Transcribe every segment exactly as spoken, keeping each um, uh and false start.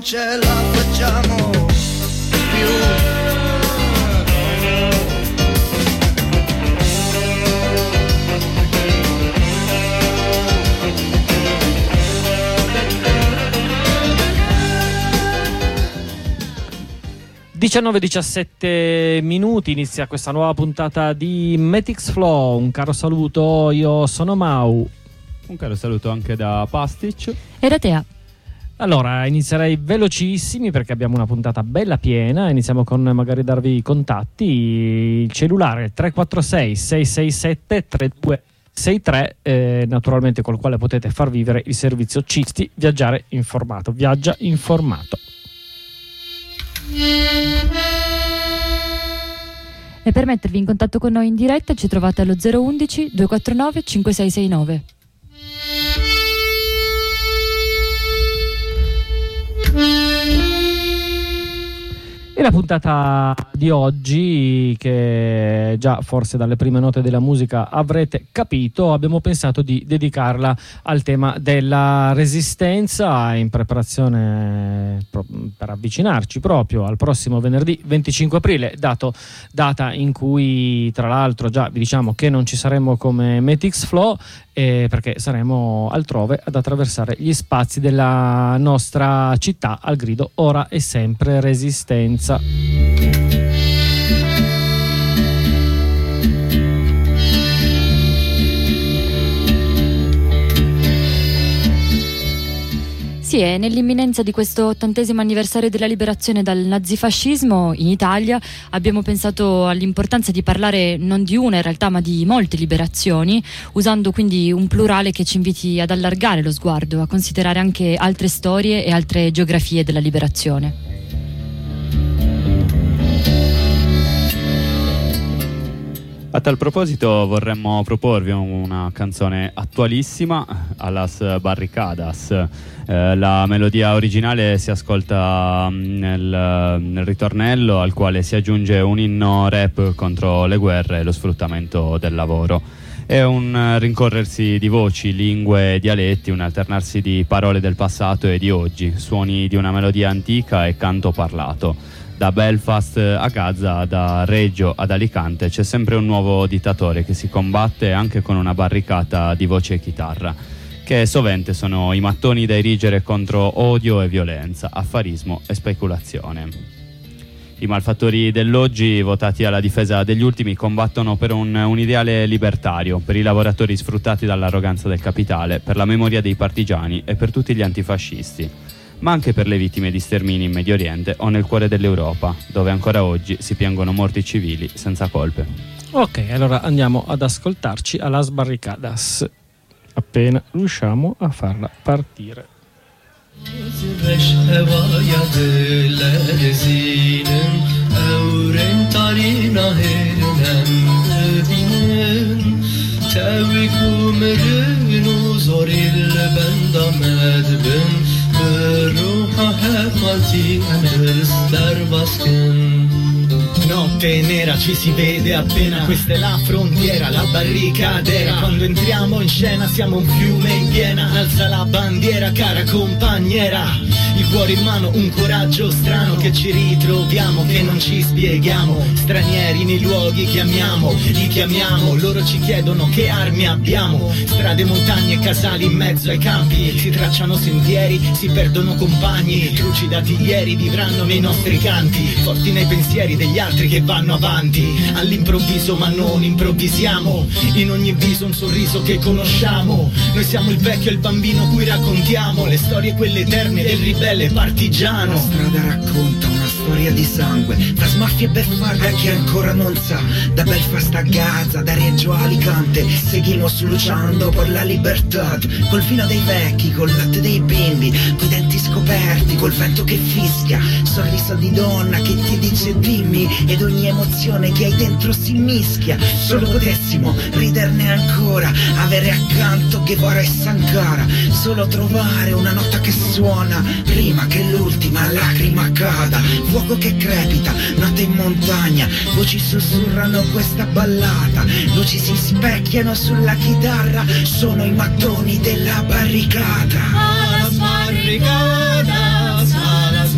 ce la facciamo più. diciannove diciassette minuti, inizia questa nuova puntata di Metix Flow. Un caro saluto, io sono Mau. Un caro saluto anche da Pastic e da Tea. Allora, inizierei velocissimi perché abbiamo una puntata bella piena. Iniziamo con magari darvi i contatti. Il cellulare tre quattro sei sei sei sette tre due sei tre, eh, naturalmente col quale potete far vivere il servizio Cisti Viaggiare Informato. Viaggia informato. E per mettervi in contatto con noi in diretta ci trovate allo zero undici due quattro nove cinque sei sei nove. E la puntata di oggi, che già forse dalle prime note della musica avrete capito, abbiamo pensato di dedicarla al tema della resistenza, in preparazione per avvicinarci proprio al prossimo venerdì venticinque aprile, dato, data in cui tra l'altro già vi diciamo che non ci saremo come Metix Flow, eh, perché saremo altrove ad attraversare gli spazi della nostra città al grido ora e sempre resistenza. Sì, e nell'imminenza di questo ottantesimo anniversario della liberazione dal nazifascismo in Italia abbiamo pensato all'importanza di parlare non di una in realtà ma di molte liberazioni, usando quindi un plurale che ci inviti ad allargare lo sguardo, a considerare anche altre storie e altre geografie della liberazione. A tal proposito vorremmo proporvi una canzone attualissima, Alas Barricadas. Eh, la melodia originale si ascolta nel, nel ritornello, al quale si aggiunge un inno rap contro le guerre e lo sfruttamento del lavoro. È un rincorrersi di voci, lingue e dialetti, un alternarsi di parole del passato e di oggi, suoni di una melodia antica e canto parlato. Da Belfast a Gaza, da Reggio ad Alicante, c'è sempre un nuovo dittatore che si combatte anche con una barricata di voce e chitarra, che sovente sono i mattoni da erigere contro odio e violenza, affarismo e speculazione. I malfattori dell'oggi, votati alla difesa degli ultimi, combattono per un, un ideale libertario, per i lavoratori sfruttati dall'arroganza del capitale, per la memoria dei partigiani e per tutti gli antifascisti, ma anche per le vittime di stermini in Medio Oriente o nel cuore dell'Europa, dove ancora oggi si piangono morti civili senza colpe. Ok, allora andiamo ad ascoltarci a Las Barricadas, appena riusciamo a farla partire. Notte nera ci si vede appena, questa è la frontiera, la barricadera. Quando entriamo in scena siamo un fiume in piena, alza la bandiera cara compagnera. Il cuore in mano, un coraggio strano che ci ritroviamo, che non ci spieghiamo. Stranieri nei luoghi che amiamo, li chiamiamo, loro ci chiedono che armi abbiamo. Strade, montagne, casali in mezzo ai campi, si tracciano sentieri, si perdono compagni. Trucidati ieri vivranno nei nostri canti, forti nei pensieri degli altri che vanno avanti. All'improvviso ma non improvvisiamo, in ogni viso un sorriso che conosciamo. Noi siamo il vecchio e il bambino cui raccontiamo le storie quelle eterne del ribelle partigiano. La strada racconta una storia di sangue, tra smafia e beffarda che ancora non sa. Da Belfast a Gaza, da Reggio a Alicante, seguimos luchando por la libertà. Col vino dei vecchi, col latte dei bimbi, coi denti scoperti, col vento che fischia, sorriso di donna che ti dice dimmi, ed ogni emozione che hai dentro si mischia. Solo potessimo riderne ancora, avere accanto Guevara e Sankara, solo trovare una nota che suona prima che l'ultima lacrima cada. Fuoco che crepita, notte in montagna, voci sussurrano questa ballata, luci si specchiano sulla chitarra, sono i mattoni della barricata. A las barricadas, a las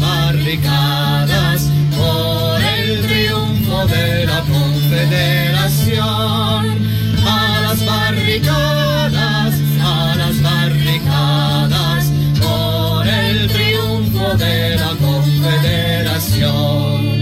barricadas por el triunfo de la Confederación. A las barricadas, a las barricadas por el triunfo de la Confederación.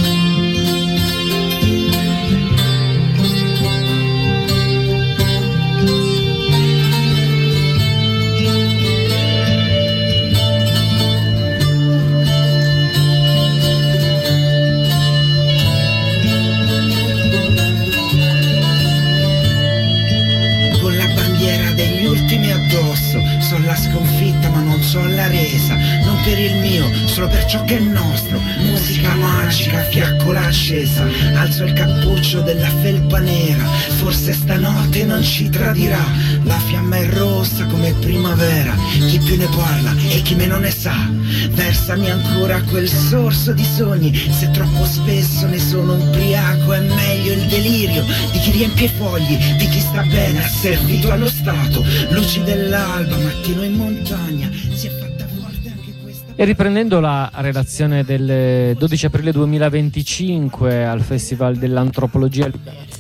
So la sconfitta ma non so la resa, non per il mio, solo per ciò che è nostro. Musica magica, fiaccola accesa, alzo il cappuccio della felpa nera. Forse stanotte non ci tradirà, la fiamma è rossa come primavera. Chi più ne parla e chi meno ne sa, versami ancora quel sorso di sogni. Se troppo spesso ne sono ubriaco è meglio il delirio di chi riempie i fogli, di chi sta bene asservito allo Stato. Luci dell'alba, mattino in montagna, si è fatta forte anche questa. E riprendendo la relazione del dodici aprile duemilaventicinque al Festival dell'Antropologia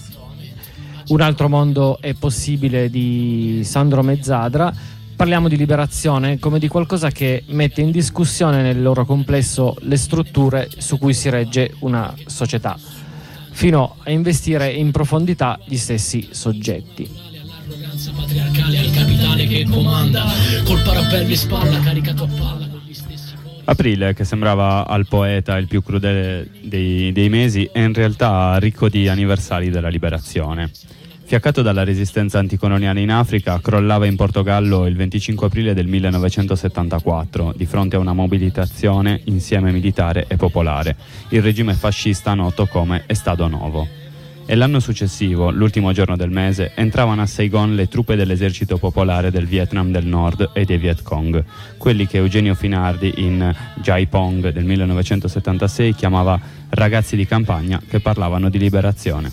Un altro mondo è possibile di Sandro Mezzadra, parliamo di liberazione come di qualcosa che mette in discussione nel loro complesso le strutture su cui si regge una società, fino a investire in profondità gli stessi soggetti. L'arroganza patriarcale al capitale che comanda, col parapello in spalla caricato a palla con gli stessi cori. Aprile, che sembrava al poeta il più crudele dei, dei mesi, è in realtà ricco di anniversari della liberazione. Fiaccato dalla resistenza anticoloniale in Africa, crollava in Portogallo il venticinque aprile del millenovecentosettantaquattro, di fronte a una mobilitazione insieme militare e popolare, il regime fascista noto come Estado Novo. E l'anno successivo, l'ultimo giorno del mese, entravano a Saigon le truppe dell'esercito popolare del Vietnam del Nord e dei Viet Cong, quelli che Eugenio Finardi in Jai Pong del millenovecentosettantasei chiamava ragazzi di campagna che parlavano di liberazione.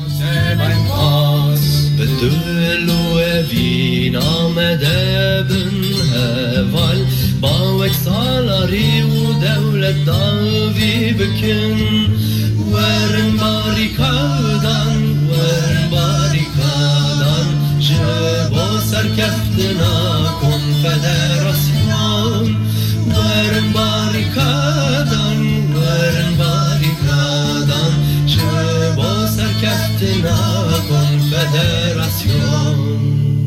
Veren barrikadan, veren barrikadan, Jebosar keftena konfederasyon. Veren barrikadan, veren barrikadan, Jebosar keftena konfederasyon.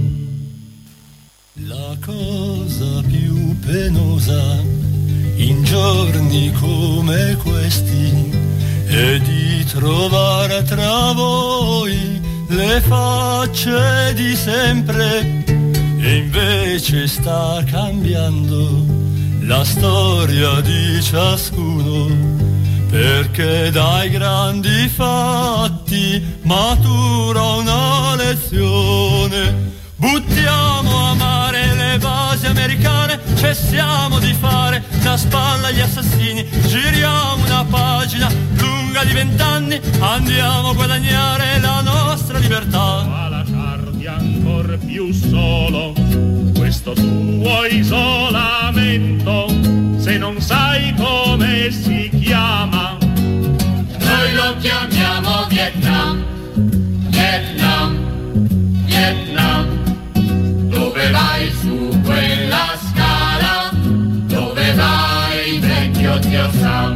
La cosa più penosa in giorni come questi e di trovare tra voi le facce di sempre, e invece sta cambiando la storia di ciascuno, perché dai grandi fatti matura una lezione. Buttiamo a mare le basi americane, cessiamo di fare da spalla agli assassini, giriamo una pagina lunga di vent'anni, andiamo a guadagnare la nostra libertà. A lasciarti ancor più solo, questo tuo isolamento, se non sai come si chiama. Noi lo chiamiamo Vietnam, Vietnam, Vietnam. Dove vai su quella scala? Dove vai, vecchio Dio Sam?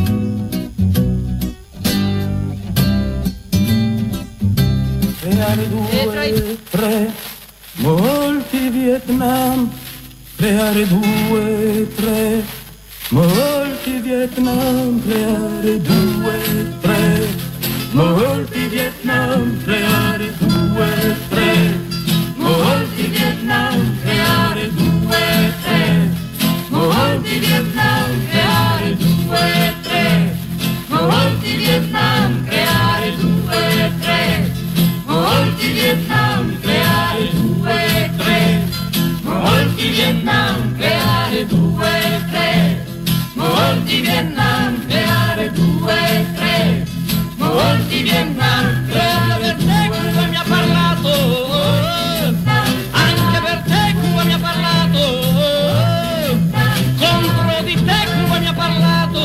Creare due, tre, molti Vietnam. Creare due, tre, molti Vietnam. Creare due, tre, molti Vietnam. Creare due, tre, molti Vietnam, creare due, tre, molti Vietnam, creare due, tre, molti Vietnam, creare due, tre, molti Vietnam, creare due, tre, molti Vietnam, creare due, tre, molti Vietnam, creare due, tre, molti Vietnam, creare due, Cuba mi ha parlato. Anche per te Cuba mi ha parlato, contro di te Cuba mi ha parlato,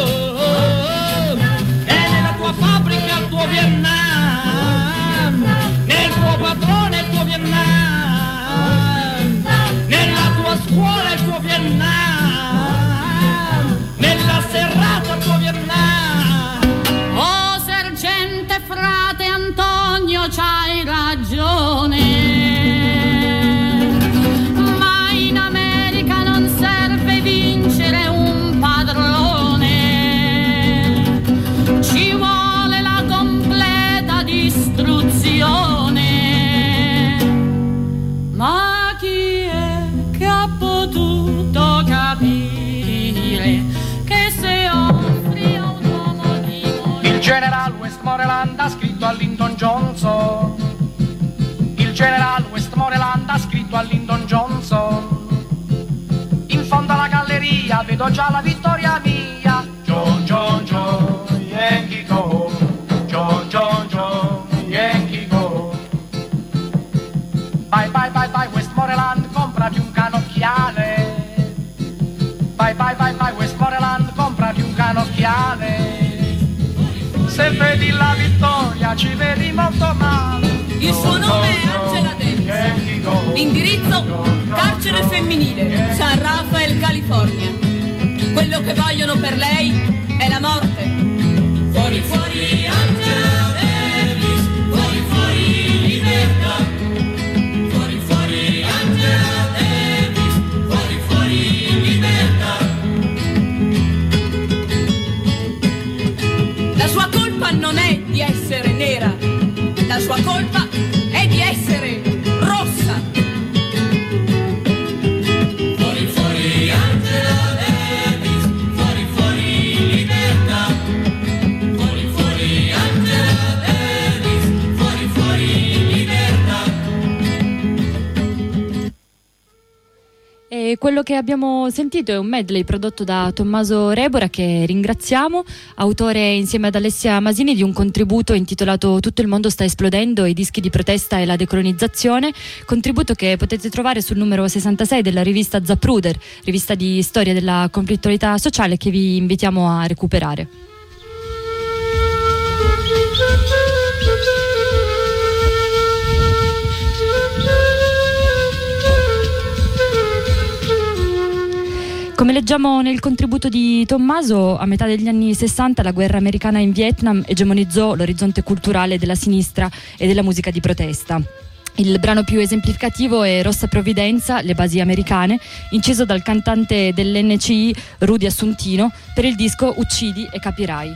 femminile che se offri a un uomo di morire. Il general Westmoreland ha scritto a Lyndon Johnson. Il general Westmoreland ha scritto a Lyndon Johnson. In fondo alla galleria vedo già la vittoria mia. John, John, John, Yankee go. John, John, John, Yankee go. Bye, bye, bye, bye, Westmoreland, comprati un canocchiale. Bye, bye, bye, bye, Westmoreland, comprati un canocchiale. Se vedi la vittoria ci vedi molto male. Il suo nome è Angela Davis. Indirizzo carcere femminile, San Rafael, California. Quello che vogliono per lei è la morte. Fuori, fuori Angela Davis, fuori, fuori libertà. Fuori, fuori Angela Davis, fuori, fuori libertà. La sua colpa non è di essere nera, la sua colpa è di essere rossa. Fuori, fuori Angela Davis, fuori, fuori libertà. Fuori, fuori Angela Davis, fuori, fuori libertà. E quello che abbiamo sentito è un medley prodotto da Tommaso Rebora, che ringraziamo, autore insieme ad Alessia Masini di un contributo intitolato Tutto il mondo sta esplodendo, i dischi di protesta e la decolonizzazione, contributo che potete trovare sul numero sessantasei della rivista Zapruder, rivista di storia della conflittualità sociale, che vi invitiamo a recuperare. Come leggiamo nel contributo di Tommaso, a metà degli anni sessanta la guerra americana in Vietnam egemonizzò l'orizzonte culturale della sinistra e della musica di protesta. Il brano più esemplificativo è Rossa Provvidenza, le basi americane, inciso dal cantante dell'N C I Rudy Assuntino per il disco Uccidi e capirai.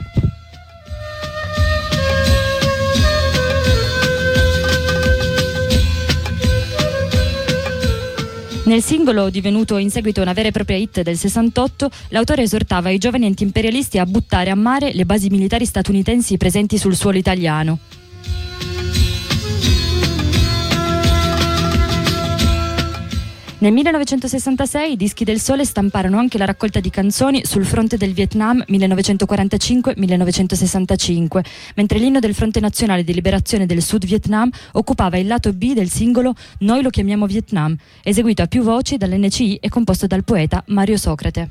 Nel singolo, divenuto in seguito una vera e propria hit del sessantotto, l'autore esortava i giovani antiimperialisti a buttare a mare le basi militari statunitensi presenti sul suolo italiano. Nel millenovecentosessantasei i Dischi del Sole stamparono anche la raccolta di canzoni sul fronte del Vietnam millenovecentoquarantacinque millenovecentosessantacinque, mentre l'inno del Fronte Nazionale di Liberazione del Sud Vietnam occupava il lato B del singolo Noi lo chiamiamo Vietnam, eseguito a più voci dall'N C I e composto dal poeta Mario Socrate.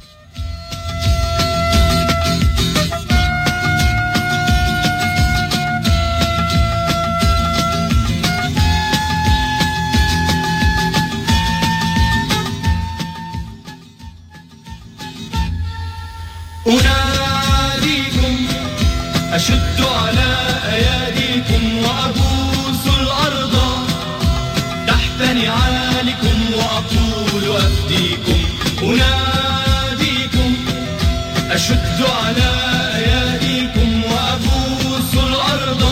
أناديكم أشد على أياديكم وأبوس الأرض تحت نعالكم وأقول أفديكم أناديكم أشد على أياديكم وأبوس الأرض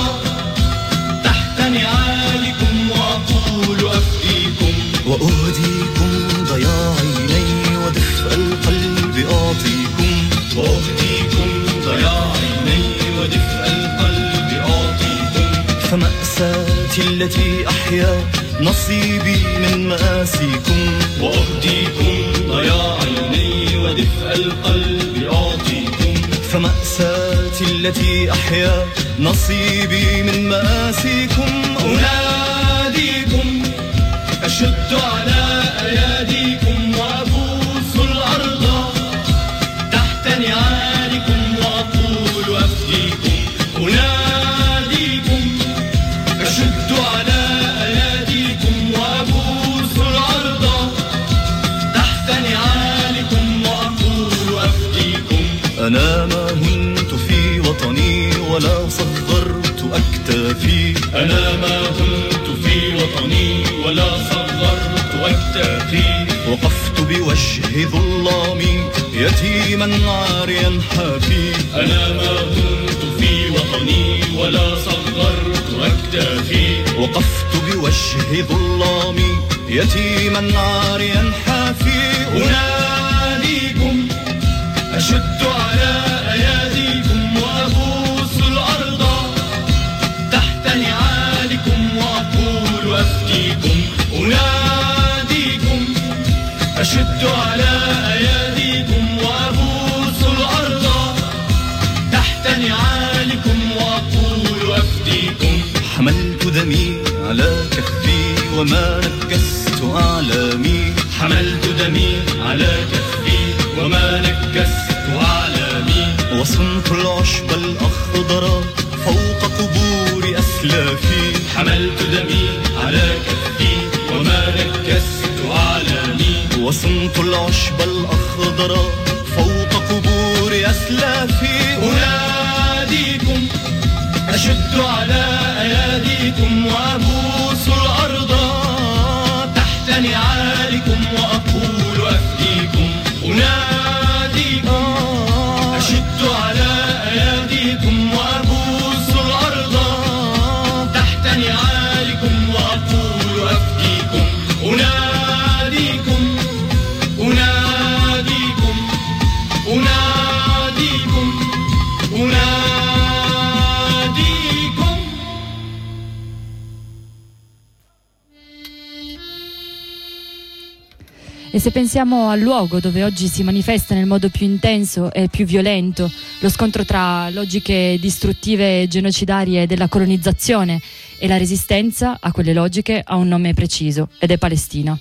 تحت نعالكم وأقول أفديكم وأهديكم ضياع عيني ودفء القلب أعطيكم وأهديكم ضياع عيني ودفء القلب أعطيكم فمأساتي التي أحيا نصيبي من مآسيكم وأهديكم ضياع عيني ودفء القلب أعطيكم فمأساتي التي أحيا نصيبي من مآسيكم أناديكم أشد على أياديكم وأبوس الأرض تحت نعالكم وأقول أفديكم أناديكم أشد على أياديكم وأبوس الأرض تحت نعالكم وأقول أفديكم أنا ما هنت في وطني ولا صغرت أكتافي أنا ما هنت في وطني ولا صغرت أكتافي وقفت بوجه ظلامي يتيما عاريا حافي أنا ما هنت في وطني ولا صغرت أكتافي وقفت بوجه ظلامي يتيما عاريا حافي أناديكم أشد على أياديكم وأبوس الأرض تحت نعالكم وأقول أفديكم أناديكم أشد على أياديكم وأبوس الأرض تحت نعالكم وأقول أفديكم حملت دمي على كفي وما نكست أعلامي حملت دمي على كفي وما نكست أعلامي وصنت العشب الأخضر فوق قبور أسلافي حملت دمي على كفي وما نكست أعلامي وصنت العشب الأخضر فوق قبور أسلافي أناديكم أشد على أياديكم وأبوس الأرض تحت نعالكم وأقول أفديكم أناديكم أشد على أياديكم وأبوس الأرض تحت نعالكم وأقول أفديكم أناديكم أناديكم أناديكم أناديكم E se pensiamo al luogo dove oggi si manifesta nel modo più intenso e più violento lo scontro tra logiche distruttive e genocidarie della colonizzazione e la resistenza a quelle logiche ha un nome preciso, ed è Palestina.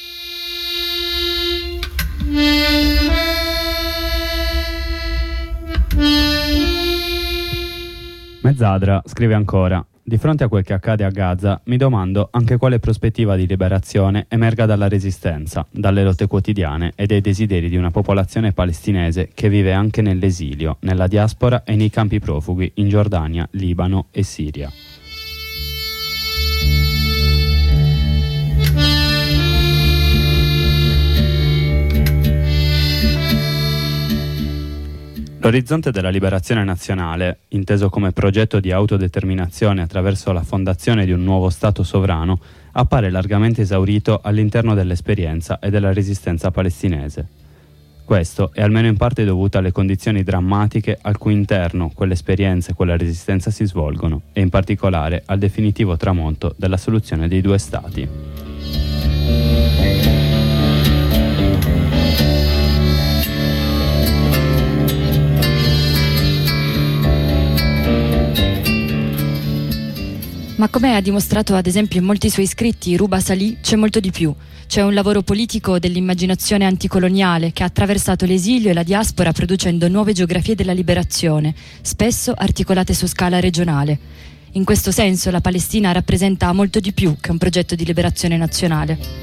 Mezzadra scrive ancora: di fronte a quel che accade a Gaza, mi domando anche quale prospettiva di liberazione emerga dalla resistenza, dalle lotte quotidiane e dai desideri di una popolazione palestinese che vive anche nell'esilio, nella diaspora e nei campi profughi in Giordania, Libano e Siria. L'orizzonte della liberazione nazionale, inteso come progetto di autodeterminazione attraverso la fondazione di un nuovo Stato sovrano, appare largamente esaurito all'interno dell'esperienza e della resistenza palestinese. Questo è almeno in parte dovuto alle condizioni drammatiche al cui interno quell'esperienza e quella resistenza si svolgono, e in particolare al definitivo tramonto della soluzione dei due Stati. Ma come ha dimostrato ad esempio in molti suoi scritti Ruba Salih, c'è molto di più. C'è un lavoro politico dell'immaginazione anticoloniale che ha attraversato l'esilio e la diaspora producendo nuove geografie della liberazione, spesso articolate su scala regionale. In questo senso la Palestina rappresenta molto di più che un progetto di liberazione nazionale.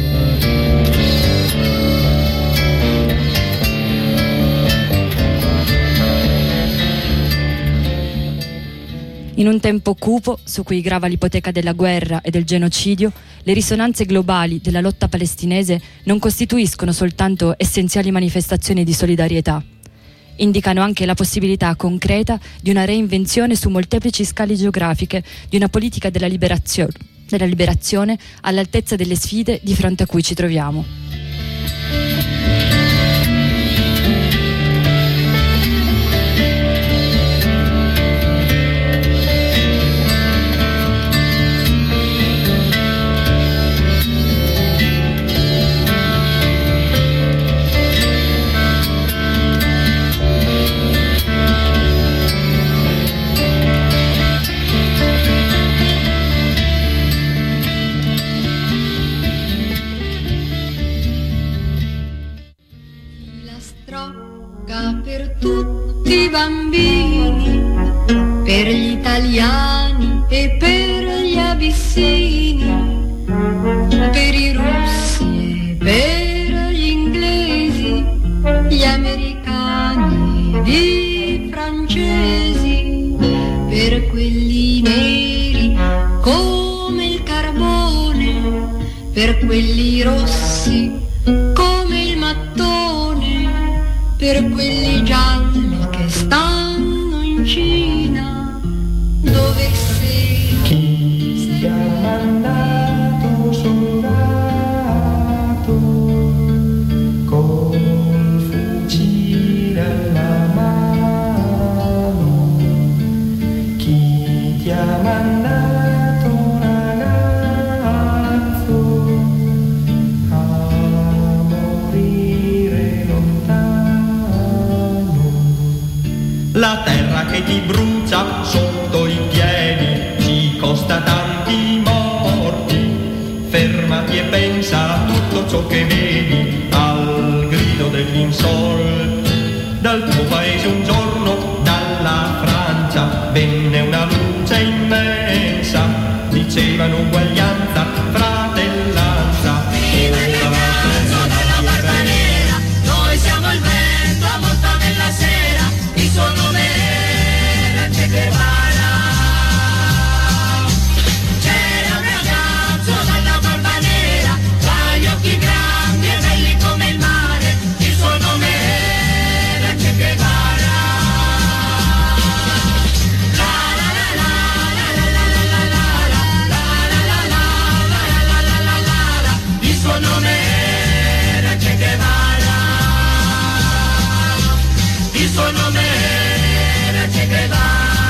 In un tempo cupo, su cui grava l'ipoteca della guerra e del genocidio, le risonanze globali della lotta palestinese non costituiscono soltanto essenziali manifestazioni di solidarietà. Indicano anche la possibilità concreta di una reinvenzione su molteplici scale geografiche di una politica della liberazione, della liberazione all'altezza delle sfide di fronte a cui ci troviamo. Per tutti i bambini, per gli italiani e per gli abissini, per i russi e per gli inglesi, gli americani ed i francesi, per quelli neri come il carbone, per quelli rossi come il mattone, per quelli gialli che stanno in Cina, dove sei? Chi ha mandato soldato col fucile che ti brucia sotto i piedi, ci costa tanti morti. Fermati e pensa a tutto ciò che vedi, al grido degli insolti. Dal tuo paese un giorno, dalla Francia, venne una luce immensa, dicevano uguaglianza, fratellanza. Viva il ragazzo dalla barba nera, noi siamo il vento a monta nella sera, il suo nome era Che Guevara. C'era un ragazzo dalla barba nera, dagli occhi grandi e belli come il mare, il suo nome era Che Guevara. Il suo nome era Che Guevara, il suo nome era Che Guevara.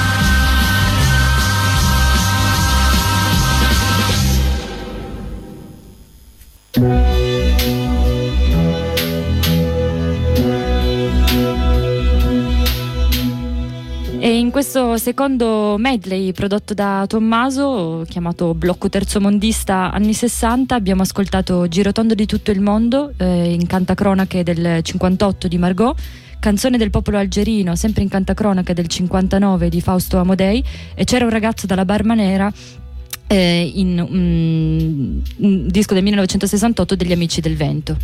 E in questo secondo medley prodotto da Tommaso, chiamato Blocco Terzomondista anni sessanta, abbiamo ascoltato Girotondo di tutto il mondo, eh, in Cantacronache del cinquantotto di Margot, Canzone del popolo algerino, sempre in Cantacronache del cinquantanove di Fausto Amodei, e C'era un ragazzo dalla barba nera, eh, in um, un disco del millenovecentosessantotto degli Amici del Vento.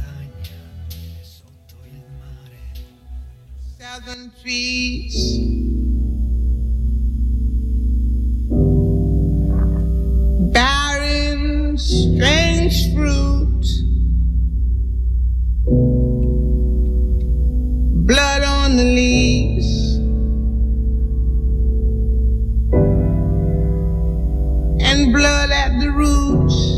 Southern trees, barren, strange fruit, blood on the leaves, and blood at the roots.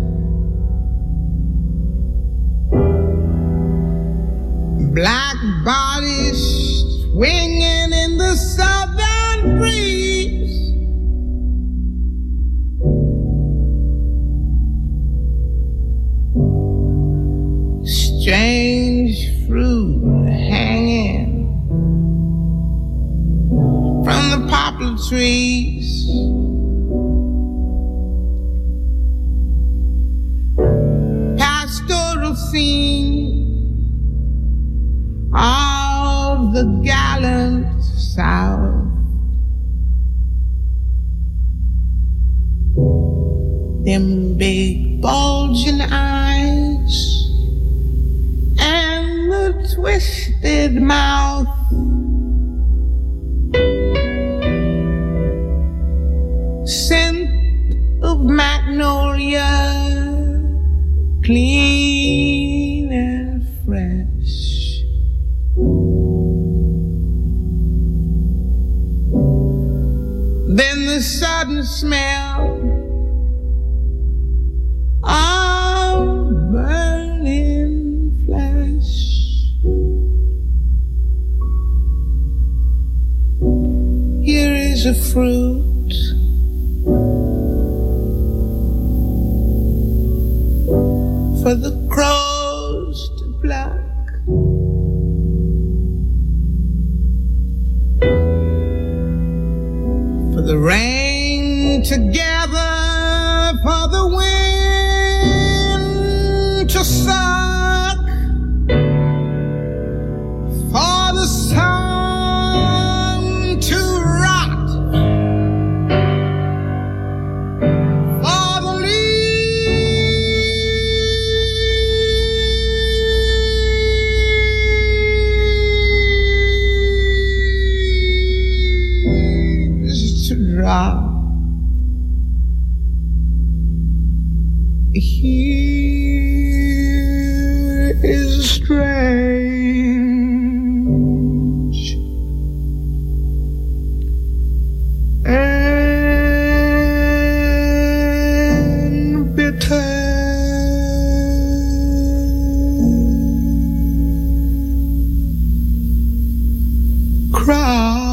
Black bodies swinging in the southern breeze. Strange fruit hanging from the poplar trees. Pastoral scene of the gallant South. Them big bulging eyes and the twisted mouth. Scent of magnolia, clean and fresh. Then the sudden smell of burning flesh. Here is a fruit for the crows to pluck. For the rain to gather, for the wind to suck, for the sun to rot, for the leaves to drop. Here is strange and bitter. Crowd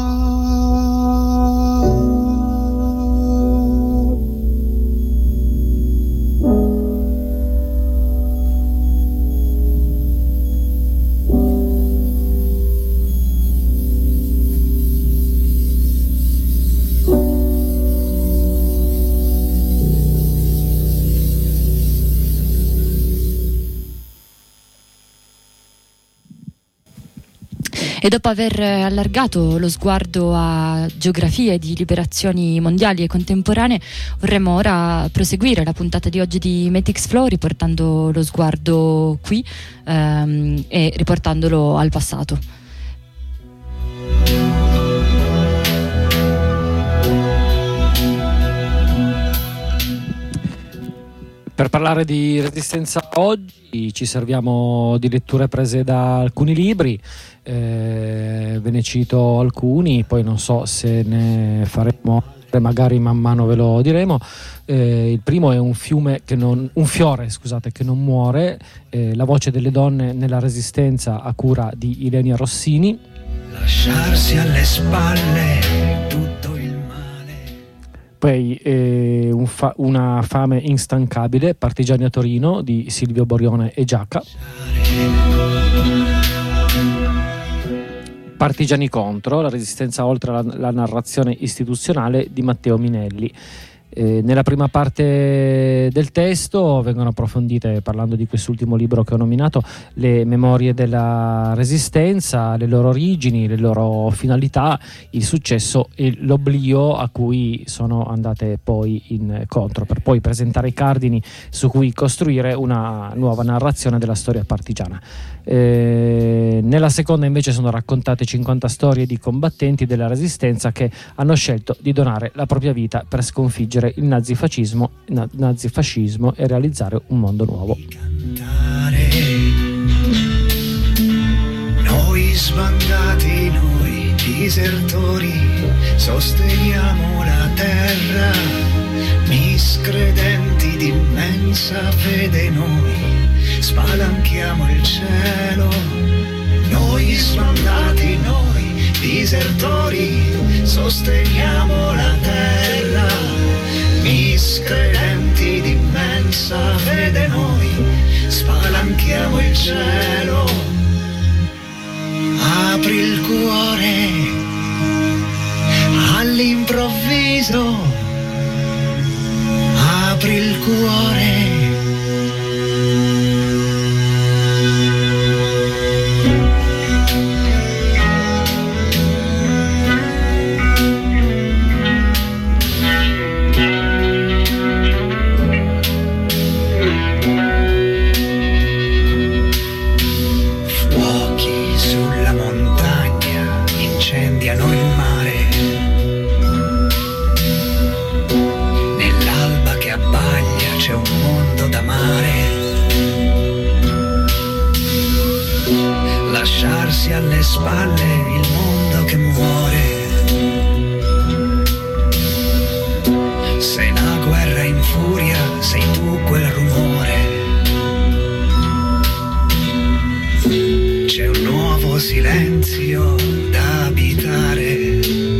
E dopo aver allargato lo sguardo a geografie di liberazioni mondiali e contemporanee, vorremmo ora proseguire la puntata di oggi di Matix Flow riportando lo sguardo qui ehm, e riportandolo al passato. Per parlare di resistenza oggi ci serviamo di letture prese da alcuni libri, eh, ve ne cito alcuni, poi non so se ne faremo altre, magari man mano ve lo diremo. Eh, il primo è un, fiume che non, un fiore scusate, che non muore, eh, la voce delle donne nella resistenza a cura di Ilenia Rossini. Lasciarsi alle spalle tutto. Poi eh, un fa- una fame instancabile, Partigiani a Torino di Silvio Borione e Giacca. Partigiani contro, la resistenza oltre la, la narrazione istituzionale di Matteo Minelli. Eh, nella prima parte del testo vengono approfondite, parlando di quest'ultimo libro che ho nominato, le memorie della resistenza, le loro origini, le loro finalità, il successo e l'oblio a cui sono andate poi incontro, per poi presentare i cardini su cui costruire una nuova narrazione della storia partigiana. Eh, nella seconda invece sono raccontate cinquanta storie di combattenti della resistenza che hanno scelto di donare la propria vita per sconfiggere il nazifascismo, na- nazifascismo e realizzare un mondo nuovo. Noi sbandati, noi disertori, sosteniamo la terra, miscredenti di immensa fede noi, spalanchiamo il cielo. Noi sbandati, noi disertori, sosteniamo la terra, miscredenti di immensa fede noi, spalanchiamo il cielo. Apri il cuore all'improvviso, apri il cuore. Lasciarsi alle spalle il mondo che muore. Se una guerra in furia, sei tu quel rumore. C'è un nuovo silenzio da abitare.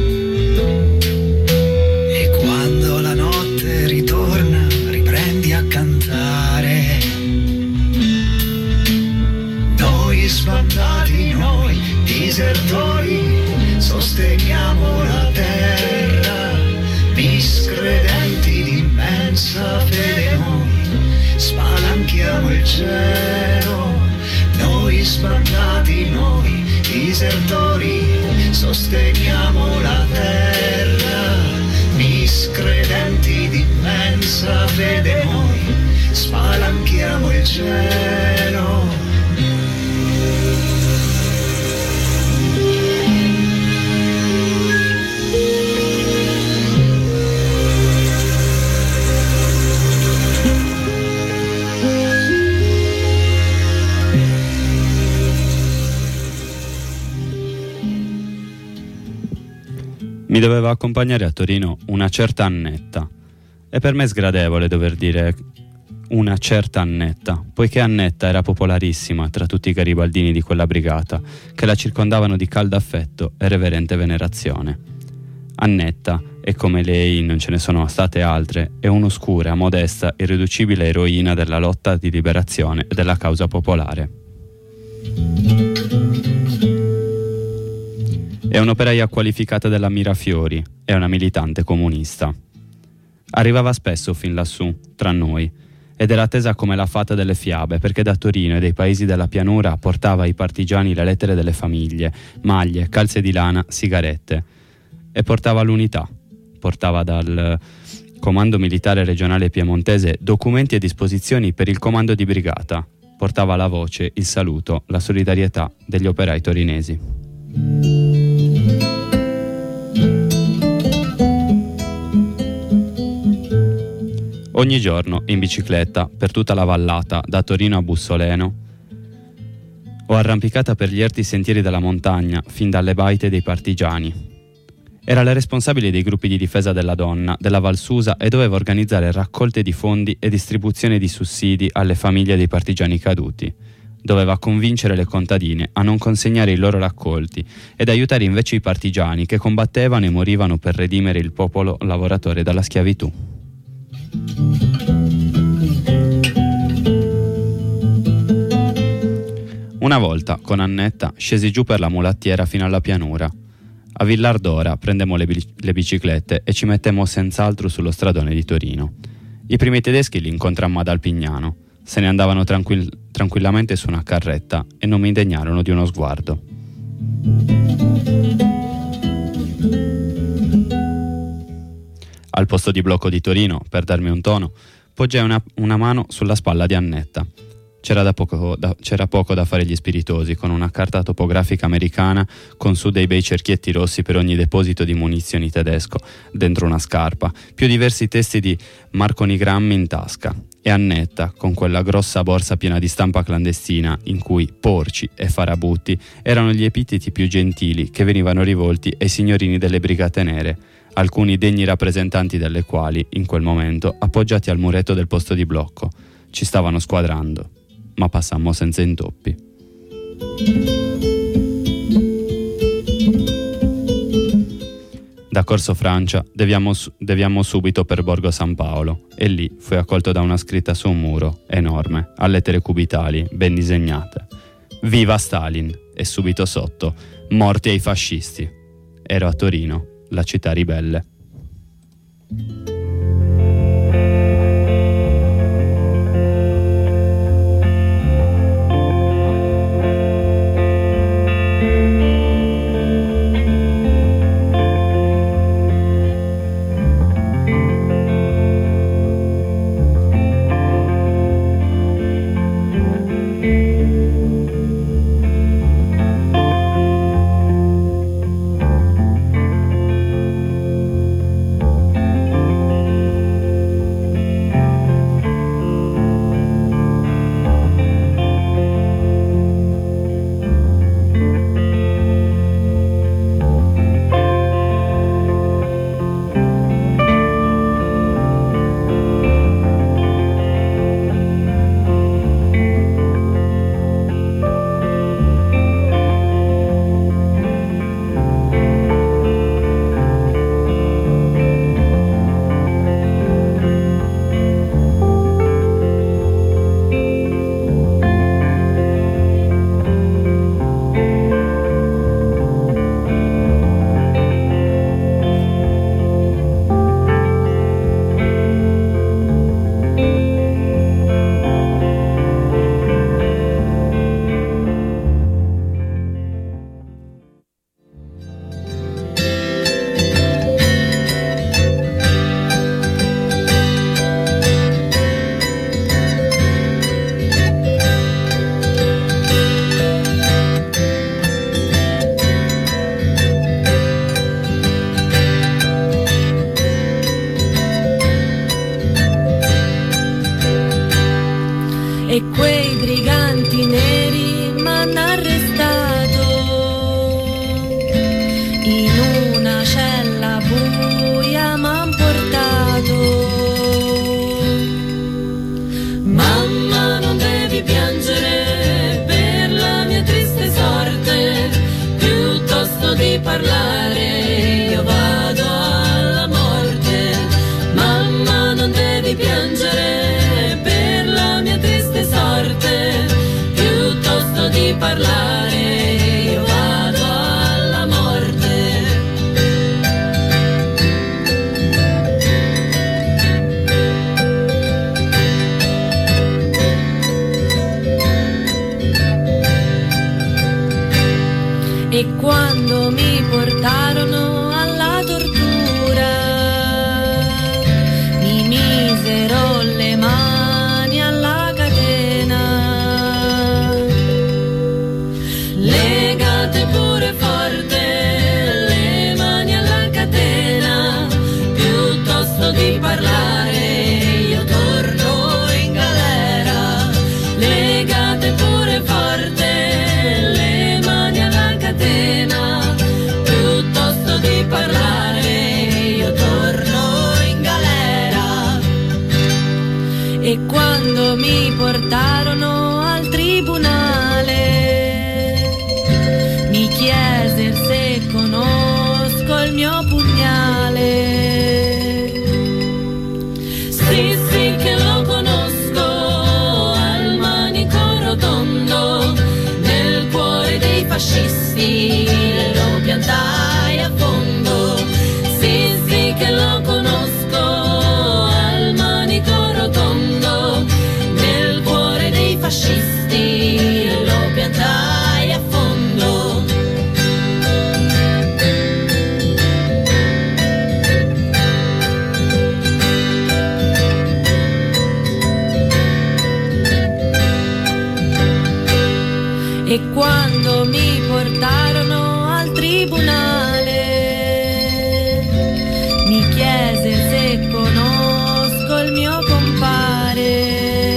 E quando la notte ritorna, riprendi a cantare. Noi sbandati, noi disertori, sosteniamo la terra, miscredenti di immensa fede noi, spalanchiamo il cielo. Noi sbandati, noi disertori, sosteniamo la terra, miscredenti di immensa fede noi, spalanchiamo il cielo. Mi doveva accompagnare a Torino una certa Annetta. E per me è sgradevole dover dire una certa Annetta, poiché Annetta era popolarissima tra tutti i garibaldini di quella brigata, che la circondavano di caldo affetto e reverente venerazione. Annetta, e come lei non ce ne sono state altre, è un'oscura, modesta, irriducibile eroina della lotta di liberazione e della causa popolare. È un'operaia qualificata della Mirafiori, è una militante comunista. Arrivava spesso fin lassù, tra noi, ed era attesa come la fata delle fiabe, perché da Torino e dai paesi della pianura portava ai partigiani le lettere delle famiglie, maglie, calze di lana, sigarette, e portava l'unità, portava dal Comando Militare Regionale Piemontese documenti e disposizioni per il comando di brigata, portava la voce, il saluto, la solidarietà degli operai torinesi. Ogni giorno in bicicletta per tutta la vallata da Torino a Bussoleno o arrampicata per gli erti sentieri della montagna fin dalle baite dei partigiani. Era la responsabile dei gruppi di difesa della donna della Val Susa e doveva organizzare raccolte di fondi e distribuzione di sussidi alle famiglie dei partigiani caduti. Doveva convincere le contadine a non consegnare i loro raccolti ed aiutare invece i partigiani che combattevano e morivano per redimere il popolo lavoratore dalla schiavitù. Una volta, con Annetta, scesi giù per la mulattiera fino alla pianura. A Villardora prendemmo le, bic- le biciclette e ci mettemmo senz'altro sullo stradone di Torino. I primi tedeschi li incontrammo ad Alpignano. Se ne andavano tranquill- tranquillamente su una carretta e non mi indegnarono di uno sguardo. Al posto di blocco di Torino, per darmi un tono, poggiai una, una mano sulla spalla di Annetta. C'era, da poco, da, c'era poco da fare gli spiritosi, con una carta topografica americana con su dei bei cerchietti rossi per ogni deposito di munizioni tedesco dentro una scarpa, più diversi testi di marconigrammi in tasca, e Annetta con quella grossa borsa piena di stampa clandestina in cui porci e farabutti erano gli epiteti più gentili che venivano rivolti ai signorini delle brigate nere, alcuni degni rappresentanti delle quali, in quel momento, appoggiati al muretto del posto di blocco, ci stavano squadrando. Ma passammo senza intoppi. Da Corso Francia deviamo, deviamo subito per Borgo San Paolo e lì fui accolto da una scritta su un muro enorme, a lettere cubitali ben disegnate. Viva Stalin! E subito sotto, morti ai fascisti. Ero a Torino, la città ribelle. E quei briganti neri m'hanno arrestato in una cella buia, m'han portato. Mamma, non devi piangere per la mia triste sorte, piuttosto di parlare io vado alla morte. Mamma, non devi piangere piuttosto di parlare io vado alla morte. E quando mi portarono alla tortura, mi misero le mani alla catena, legate pure forte le mani alla catena, piuttosto di parlare io torno in galera, legate pure forte le mani alla catena, piuttosto di parlare io torno in galera. E quando mi portarono al tribunale, mi chiesero se conosco il mio pugnale. Sì, sì che lo conosco, al manico rotondo, nel cuore dei fascisti lo piantai a fondo. Sì, sì che lo conosco, al manico rotondo, nel cuore dei fascisti lo piantai a fondo. E quando mi portarono al tribunale, mi chiese se conosco il mio compare.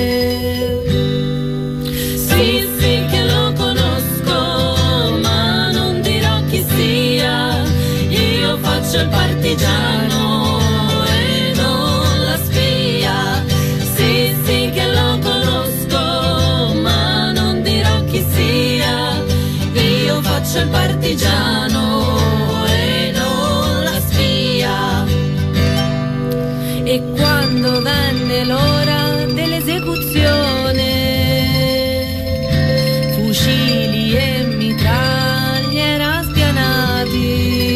Sì, sì che lo conosco, ma non dirò chi sia. Io faccio il partigiano e non la spia. Sì, sì che lo conosco, ma non dirò chi sia. Io faccio il partigiano e non la spia. E quando venne l'ora dell'esecuzione, fucili e mitragliera spianati,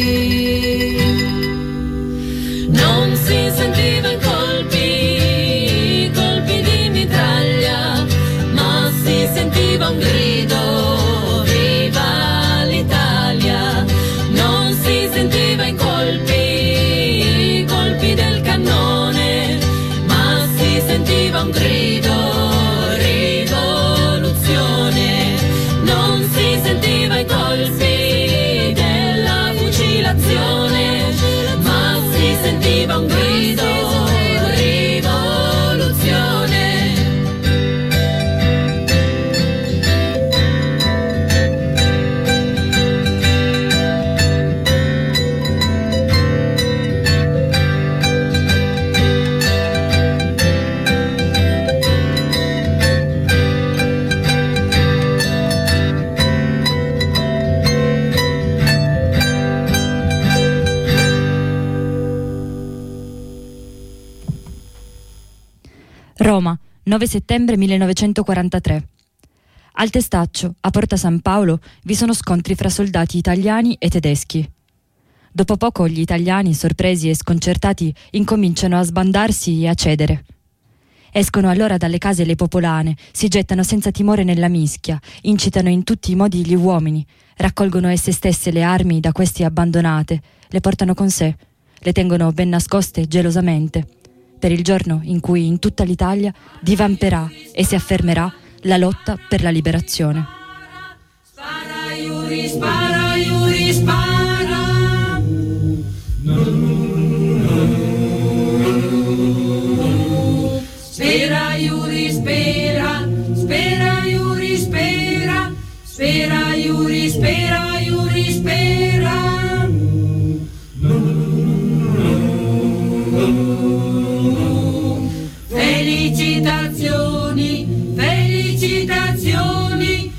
non si sentiva colpi, colpi di mitraglia, ma si sentiva un grido, viva l'Italia. Non si sentiva i colpi, colpi del cannone, ma si sentiva un grido, rivoluzione. Non si sentiva i colpi della fucilazione, ma si sentiva un grido, rivoluzione. Roma, nove settembre millenovecentoquarantatré. Al Testaccio, a Porta San Paolo, vi sono scontri fra soldati italiani e tedeschi. Dopo poco gli italiani, sorpresi e sconcertati, incominciano a sbandarsi e a cedere. Escono allora dalle case le popolane, si gettano senza timore nella mischia, incitano in tutti i modi gli uomini, raccolgono esse stesse le armi da questi abbandonate, le portano con sé, le tengono ben nascoste gelosamente, per il giorno in cui in tutta l'Italia divamperà e si affermerà la lotta per la liberazione. Spara, Iuri, spara, Iuri, spara. Spera, Iuri, spera. Spera, Iuri, spera. Spera, Iuri, spera, Iuri, spera. Felicitazioni, felicitazioni,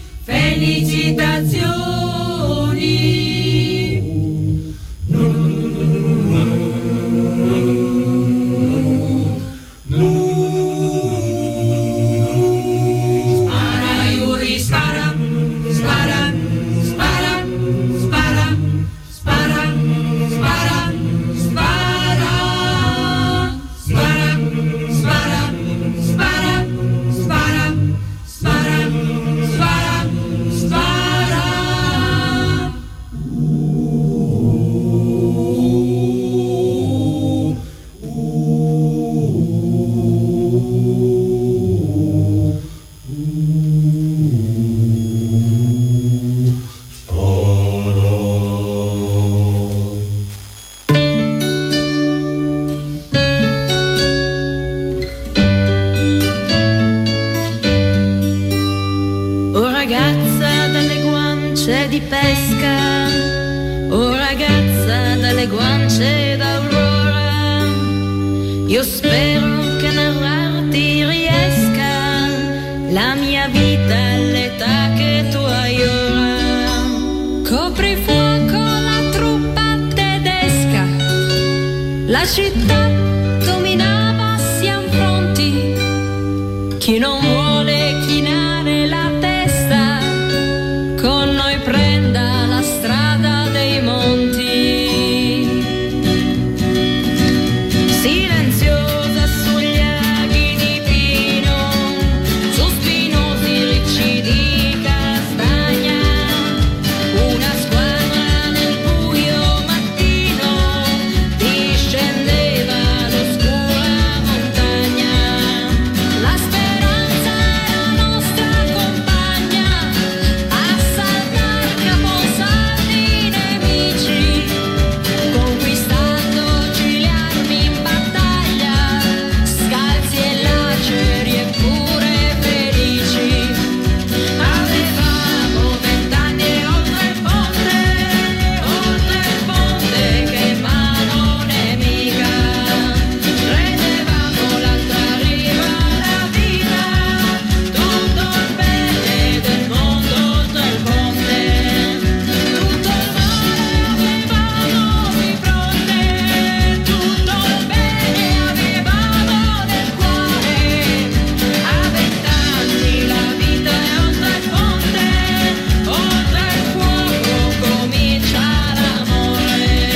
felicitazioni. Spara, Iuri, spara, spara, spara, spara. Oh ragazza dalle guance di pesca, oh ragazza dalle guance d'aurora, io spero che narrarti riesca la mia vita all'età che tu hai ora. Copri fuoco la truppa tedesca, la città dominava, siamo pronti, chi non vuole chinare la testa con noi prenda la strada dei monti. Silenziosa sugli aghi di pino, su spinosi ricci di castagna, una squadra nel buio mattino discendeva l'oscura montagna. La speranza è la nostra compagna, a saltar caposaldi nemici, conquistandoci le armi in battaglia, scalzi e laceri eppure felici. Avevamo vent'anni e oltre il ponte, oltre il ponte che mano nemica, credevamo l'altra riva alla vita, tutto il bene del mondo oltre il ponte, tutto il male avevamo di fronte, tutto il bene avevamo nel cuore. A vent'anni la vita è oltre il ponte, oltre il fuoco comincia l'amore.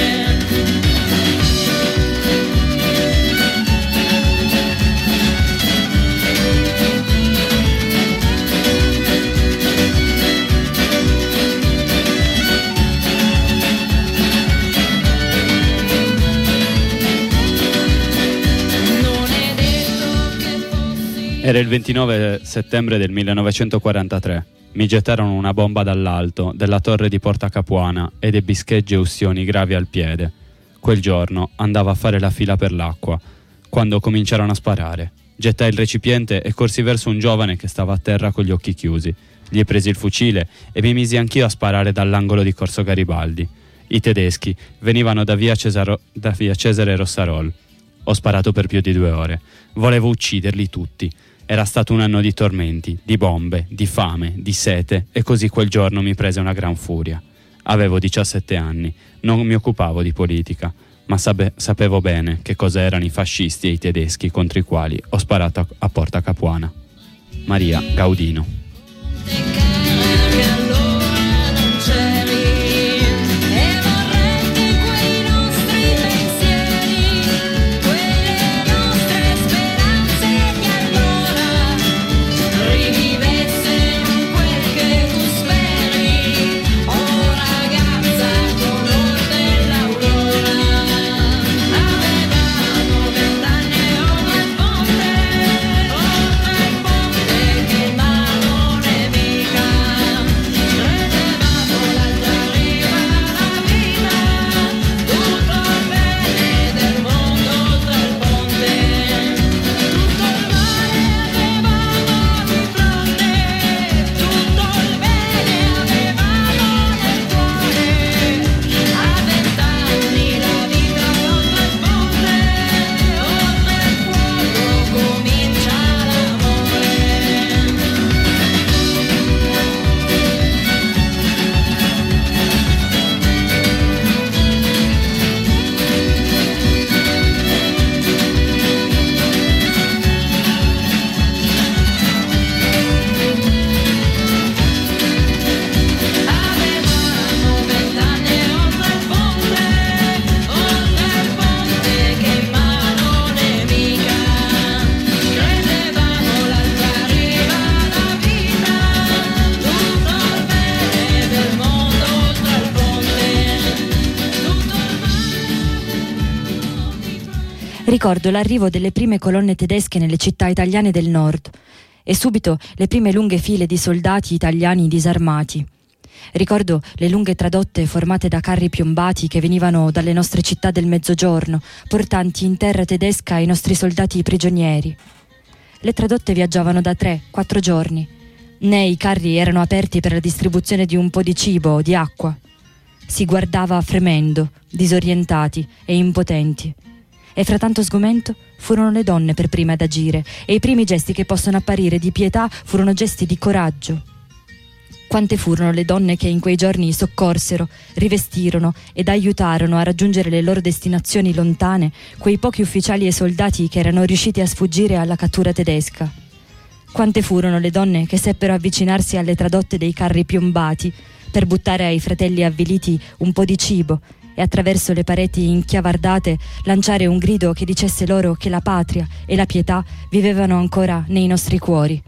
Non è detto che fossi Era il ventinove settembre del millenovecentoquarantatré. Mi gettarono una bomba dall'alto della torre di Porta Capuana ed ebbi schegge e ustioni gravi al piede. Quel giorno andavo a fare la fila per l'acqua, quando cominciarono a sparare. Gettai il recipiente e corsi verso un giovane che stava a terra con gli occhi chiusi. Gli presi il fucile e mi misi anch'io a sparare dall'angolo di Corso Garibaldi. I tedeschi venivano da via, Cesaro- da via Cesare Rossarol. Ho sparato per più di due ore. Volevo ucciderli tutti. Era stato un anno di tormenti, di bombe, di fame, di sete, e così quel giorno mi prese una gran furia. Avevo diciassette anni, non mi occupavo di politica, ma sape- sapevo bene che cosa erano i fascisti e i tedeschi contro i quali ho sparato a, a Porta Capuana. Maria Gaudino. che allora non c'eri, e vorrei che quei nostri pensieri, quelle nostre speranze di allora, rivivessero quel che tu speri, oh ragazza color dell'aurora. Avevamo vent'anni e oltre il ponte, oltre il ponte che il mano nemica, credevamo l'altra riva alla vita, tutto il bene del mondo oltre il ponte, tutto il male avevamo di fronte, tutto il bene avevamo nel cuore. A vent'anni la vita è oltre il ponte, oltre il fuoco comincia l'amore. Avevamo vent'anni e oltre il ponte, oltre il ponte che in mano nemica, credevamo l'altra riva alla vita, tutto il bene del mondo oltre il ponte, tutto il Ricordo l'arrivo delle prime colonne tedesche nelle città italiane del nord e subito le prime lunghe file di soldati italiani disarmati. Ricordo le lunghe tradotte formate da carri piombati che venivano dalle nostre città del mezzogiorno, portanti in terra tedesca i nostri soldati prigionieri. Le tradotte viaggiavano da tre, quattro giorni, né i carri erano aperti per la distribuzione di un po' di cibo o di acqua. Si guardava fremendo, disorientati e impotenti. E fra tanto sgomento furono le donne per prime ad agire, e i primi gesti che possono apparire di pietà furono gesti di coraggio. Quante furono le donne che in quei giorni soccorsero, rivestirono ed aiutarono a raggiungere le loro destinazioni lontane quei pochi ufficiali e soldati che erano riusciti a sfuggire alla cattura tedesca. Quante furono le donne che seppero avvicinarsi alle tradotte dei carri piombati per buttare ai fratelli avviliti un po' di cibo e attraverso le pareti inchiavardate lanciare un grido che dicesse loro che la patria e la pietà vivevano ancora nei nostri cuori.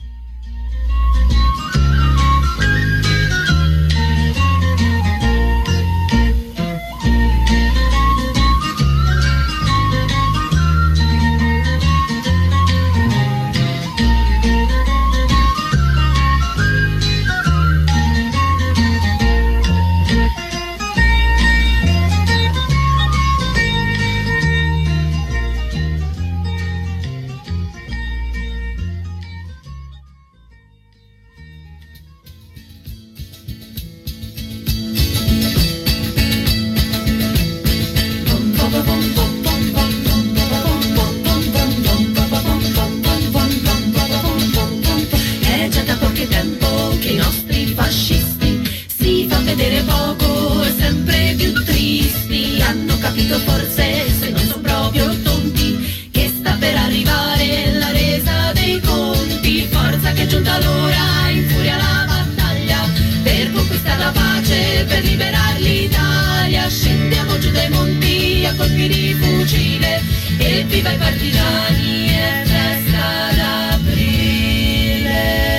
È già da qualche tempo che i nostri fascisti si fa vedere poco e sempre più tristi. Hanno capito forse, se non sono proprio tonti, che sta per arrivare la resa dei conti. Forza che è giunta l'ora, in furia la battaglia per conquistare la pace, per liberare l'Italia. Scendiamo giù dai monti a colpi di fucile e viva i partigiani, è festa d'aprile.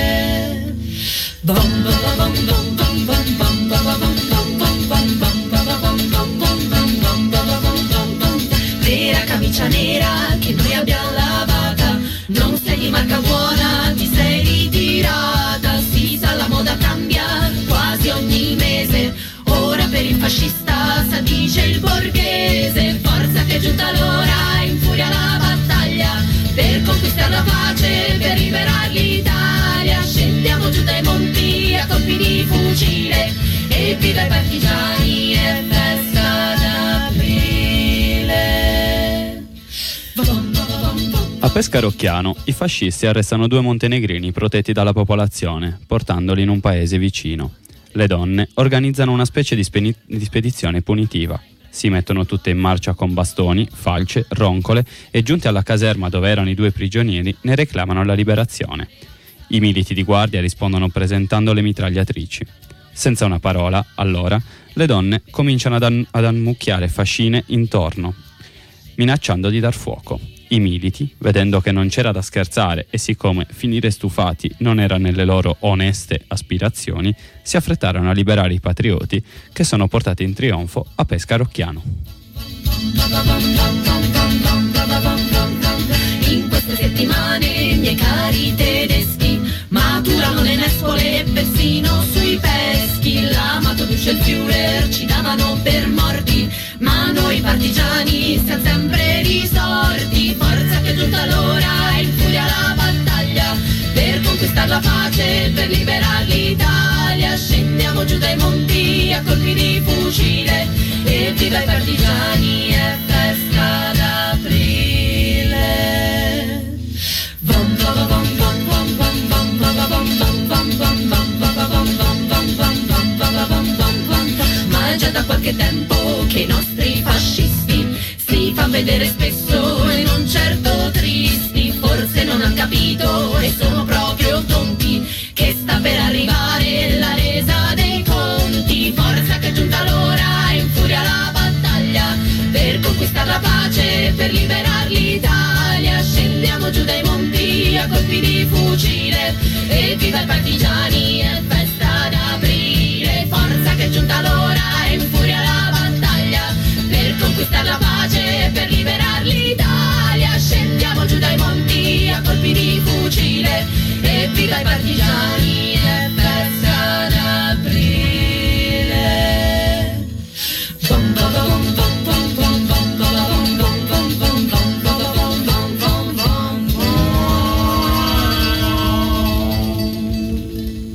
Bom bom bom bom bom bom bom bom bom bom bom bom bom. Vera camicia nera che noi abbiamo lavata, non sei di marca buona, ti sei ritirata. Si sa, la moda cambia quasi ogni mese, ora per il fascista sa dice il borghese. Forza che è giunta l'ora, in furia la battaglia per conquistare la pace, per liberare l'Italia. Scendiamo giù dai monti a colpi di fucile e viva i partigiani, è festa d'aprile. A Pescarocchiano i fascisti arrestano due montenegrini protetti dalla popolazione, portandoli in un paese vicino. Le donne organizzano una specie di, speni- di spedizione punitiva. Si mettono tutte in marcia con bastoni, falce, roncole e, giunti alla caserma dove erano i due prigionieri, ne reclamano la liberazione. I militi di guardia rispondono presentando le mitragliatrici. Senza una parola, allora, le donne cominciano ad, an- ad ammucchiare fascine intorno, minacciando di dar fuoco. I militi, vedendo che non c'era da scherzare e siccome finire stufati non era nelle loro oneste aspirazioni, si affrettarono a liberare i patrioti che sono portati in trionfo a Pescarocchiano. In queste settimane, miei cari tedeschi, maturano le nespole persino sui peschi. L'amato Duce e il Führer ci davano per morti, ma noi partigiani siamo sempre risorti. Forza che è giunta l'ora, in furia la battaglia per conquistare la pace, per liberare l'Italia. Scendiamo giù dai monti a colpi di fucile e viva i partigiani, è festa d'aprile. Vom vom vom vom vom vom vom vom vom vom vom vom vom vom vom vom. Ma è già da qualche tempo che i nostri fascisti si fan vedere spesso e non certo tristi. Forse non han capito e sono proprio tonti che sta per arrivare la resa dei conti. Forza che è giunta l'ora, in furia la battaglia per conquistare la pace, per liberare l'Italia. Scendiamo giù dai monti a colpi di fucile e viva i partigiani, è festa d'aprile. Forza che è giunta l'ora, in furia la battaglia per conquistare la pace, per liberare l'Italia. Scendiamo giù dai monti a colpi di fucile e viva i partigiani, è festa d'aprile. Bom bom bom bom bom bom bom bom bom bom bom bom bom bom bom bom.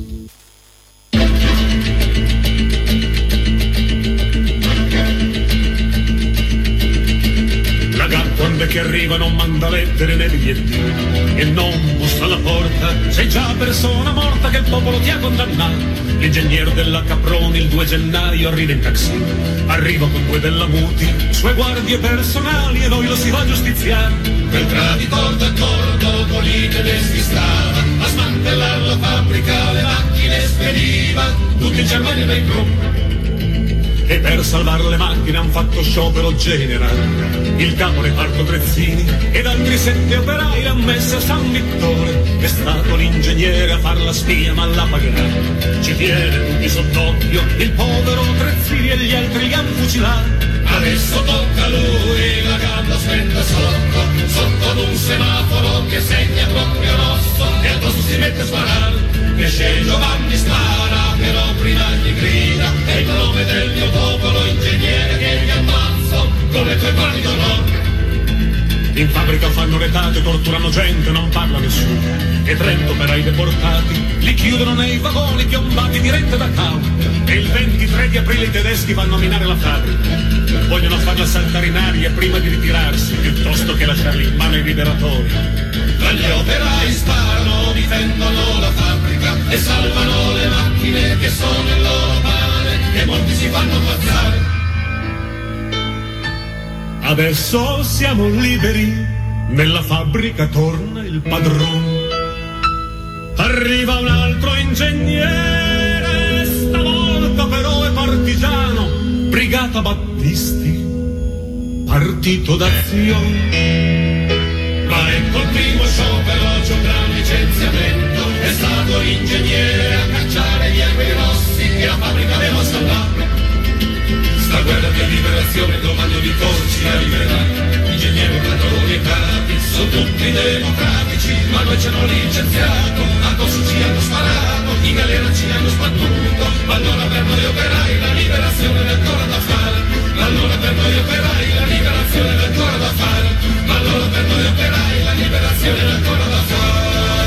che arriva non manda lettere né biglietti e non bussa alla porta, sei già persona morta che il popolo ti ha condannato. L'ingegnere della Caproni il due gennaio arriva in taxi, arriva con due della Muti, sue guardie personali e noi lo si va a giustiziare. Beltrà di corda a cordo con i tedeschi stava a smantellare la fabbrica, le macchine spediva tutti in Germania nei gruppi. E per salvare le macchine han fatto sciopero generale il capo reparto Trezzini ed altri sette operai l'han messa a San Vittore. È stato l'ingegnere a far la spia ma la pagherà, ci tiene tutti sott'occhio il povero Trezzini e gli altri li han fucilati. Adesso tocca a lui, la gamba aspetta sotto, sotto ad un semaforo che segna proprio rosso e addosso si mette a sparare. Esce Giovanni spara, però prima gli grida, è il nome del mio popolo, ingegnere che mi ammazzo con le tue mani d'onore. In fabbrica fanno retate, torturano gente, non parla nessuno. E trenta operai deportati, li chiudono nei vagoni piombati dirette da Cau. E il ventitré di aprile i tedeschi vanno a minare la fabbrica. Vogliono farla saltare in aria prima di ritirarsi, piuttosto che lasciarli in mano ai liberatori. Ma gli operai sparano, difendono la fabbrica e salvano le macchine che sono il loro pane, e molti si fanno ammazzare. Adesso siamo liberi, nella fabbrica torna il padrone. Arriva un altro ingegnere, stavolta però è partigiano, brigata Battisti, partito d'azione. Ma ecco il primo sciopero, c'è un gran licenziamento, è stato l'ingegnere a cacciare gli equi rossi che la fabbrica aveva salvato. Sta guerra di liberazione domani di corsi arriverà, ingegneri, padroni e capi sono tutti democratici, ma noi ci hanno licenziato, addosso ci hanno sparato, in galera ci hanno sbattuto, ma allora per noi operai la liberazione è ancora da fare, ma allora per noi operai la liberazione è ancora da fare, ma allora per noi operai la liberazione è ancora da fare.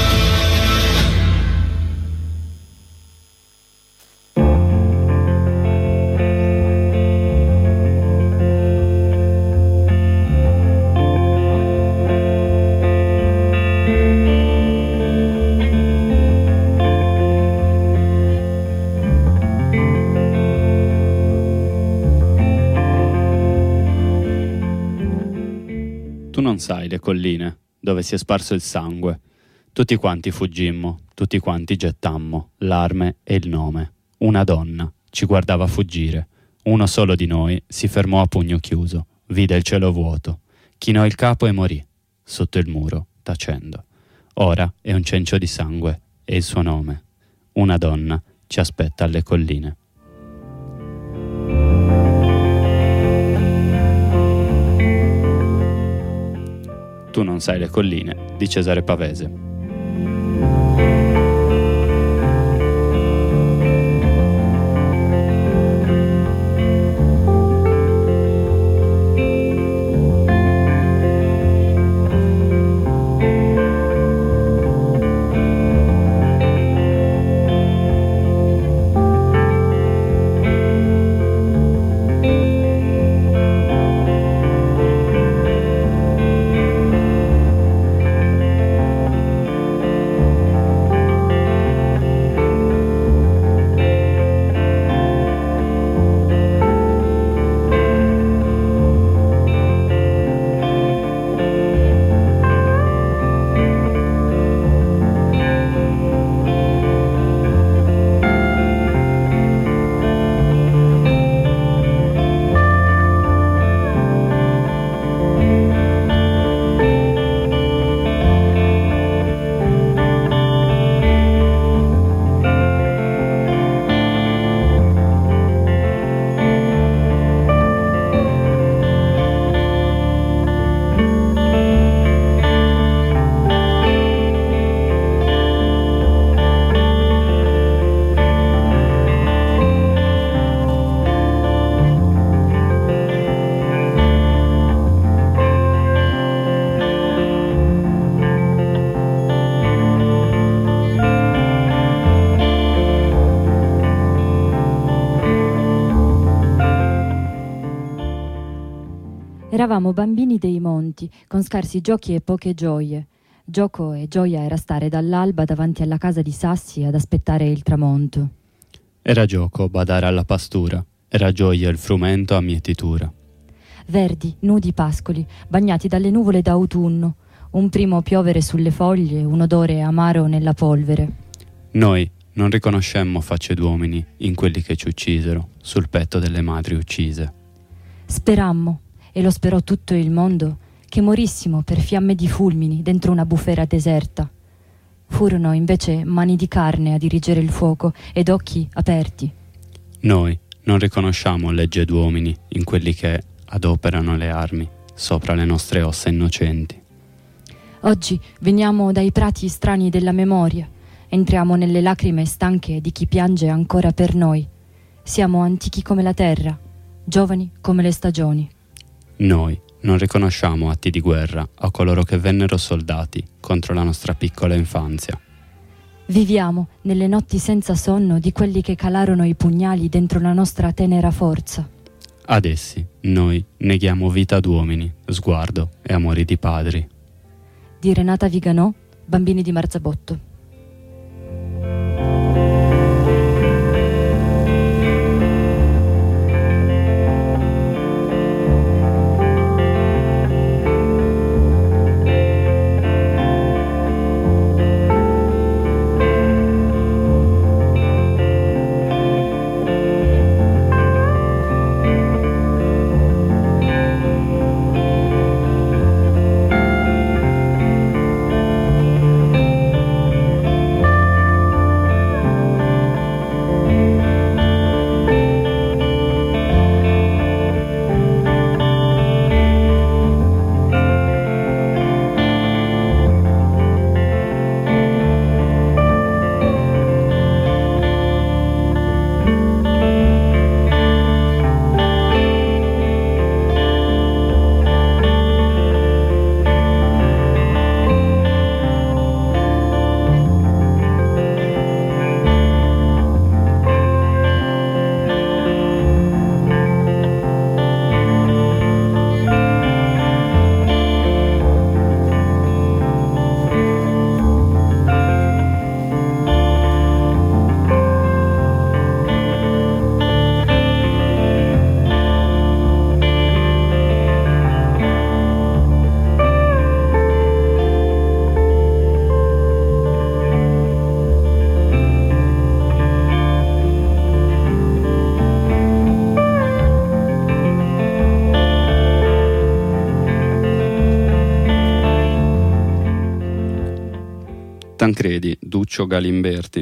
Non sai le colline dove si è sparso il sangue. Tutti quanti fuggimmo, tutti quanti gettammo l'arme e il nome. Una donna ci guardava fuggire. Uno solo di noi si fermò a pugno chiuso, vide il cielo vuoto, chinò il capo e morì sotto il muro, tacendo. Ora è un cencio di sangue e il suo nome. Una donna ci aspetta alle colline. Tu non sai le colline di Cesare Pavese. Eravamo bambini dei monti, con scarsi giochi e poche gioie. Gioco e gioia era stare dall'alba davanti alla casa di sassi ad aspettare il tramonto. Era gioco badare alla pastura, era gioia il frumento a mietitura. Verdi, nudi pascoli, bagnati dalle nuvole d'autunno, un primo piovere sulle foglie, un odore amaro nella polvere. Noi non riconoscemmo facce d'uomini in quelli che ci uccisero, sul petto delle madri uccise. Sperammo, e lo sperò tutto il mondo, che morissimo per fiamme di fulmini dentro una bufera deserta. Furono invece mani di carne a dirigere il fuoco ed occhi aperti. Noi non riconosciamo legge d'uomini in quelli che adoperano le armi sopra le nostre ossa innocenti. Oggi veniamo dai prati strani della memoria, entriamo nelle lacrime stanche di chi piange ancora per noi. Siamo antichi come la terra, giovani come le stagioni. Noi non riconosciamo atti di guerra a coloro che vennero soldati contro la nostra piccola infanzia. Viviamo nelle notti senza sonno di quelli che calarono i pugnali dentro la nostra tenera forza. Ad essi noi neghiamo vita ad uomini, sguardo e amori di padri. Di Renata Viganò, Bambini di Marzabotto. Tancredi, Duccio Galimberti.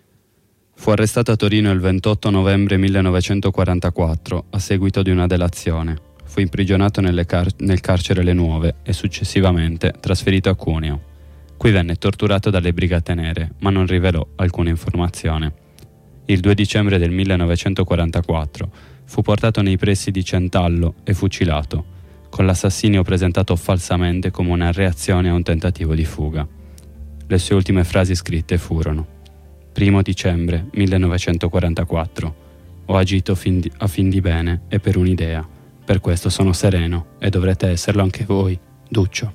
Fu arrestato a Torino il ventotto novembre millenovecentoquarantaquattro a seguito di una delazione. Fu imprigionato nelle car- nel carcere Le Nuove e successivamente trasferito a Cuneo. Qui venne torturato dalle Brigate Nere, ma non rivelò alcuna informazione. Il due dicembre del millenovecentoquarantaquattro fu portato nei pressi di Centallo e fucilato, con l'assassinio presentato falsamente come una reazione a un tentativo di fuga. Le sue ultime frasi scritte furono: primo dicembre millenovecentoquarantaquattro. Ho agito fin di, a fin di bene e per un'idea. Per questo sono sereno e dovrete esserlo anche voi, Duccio.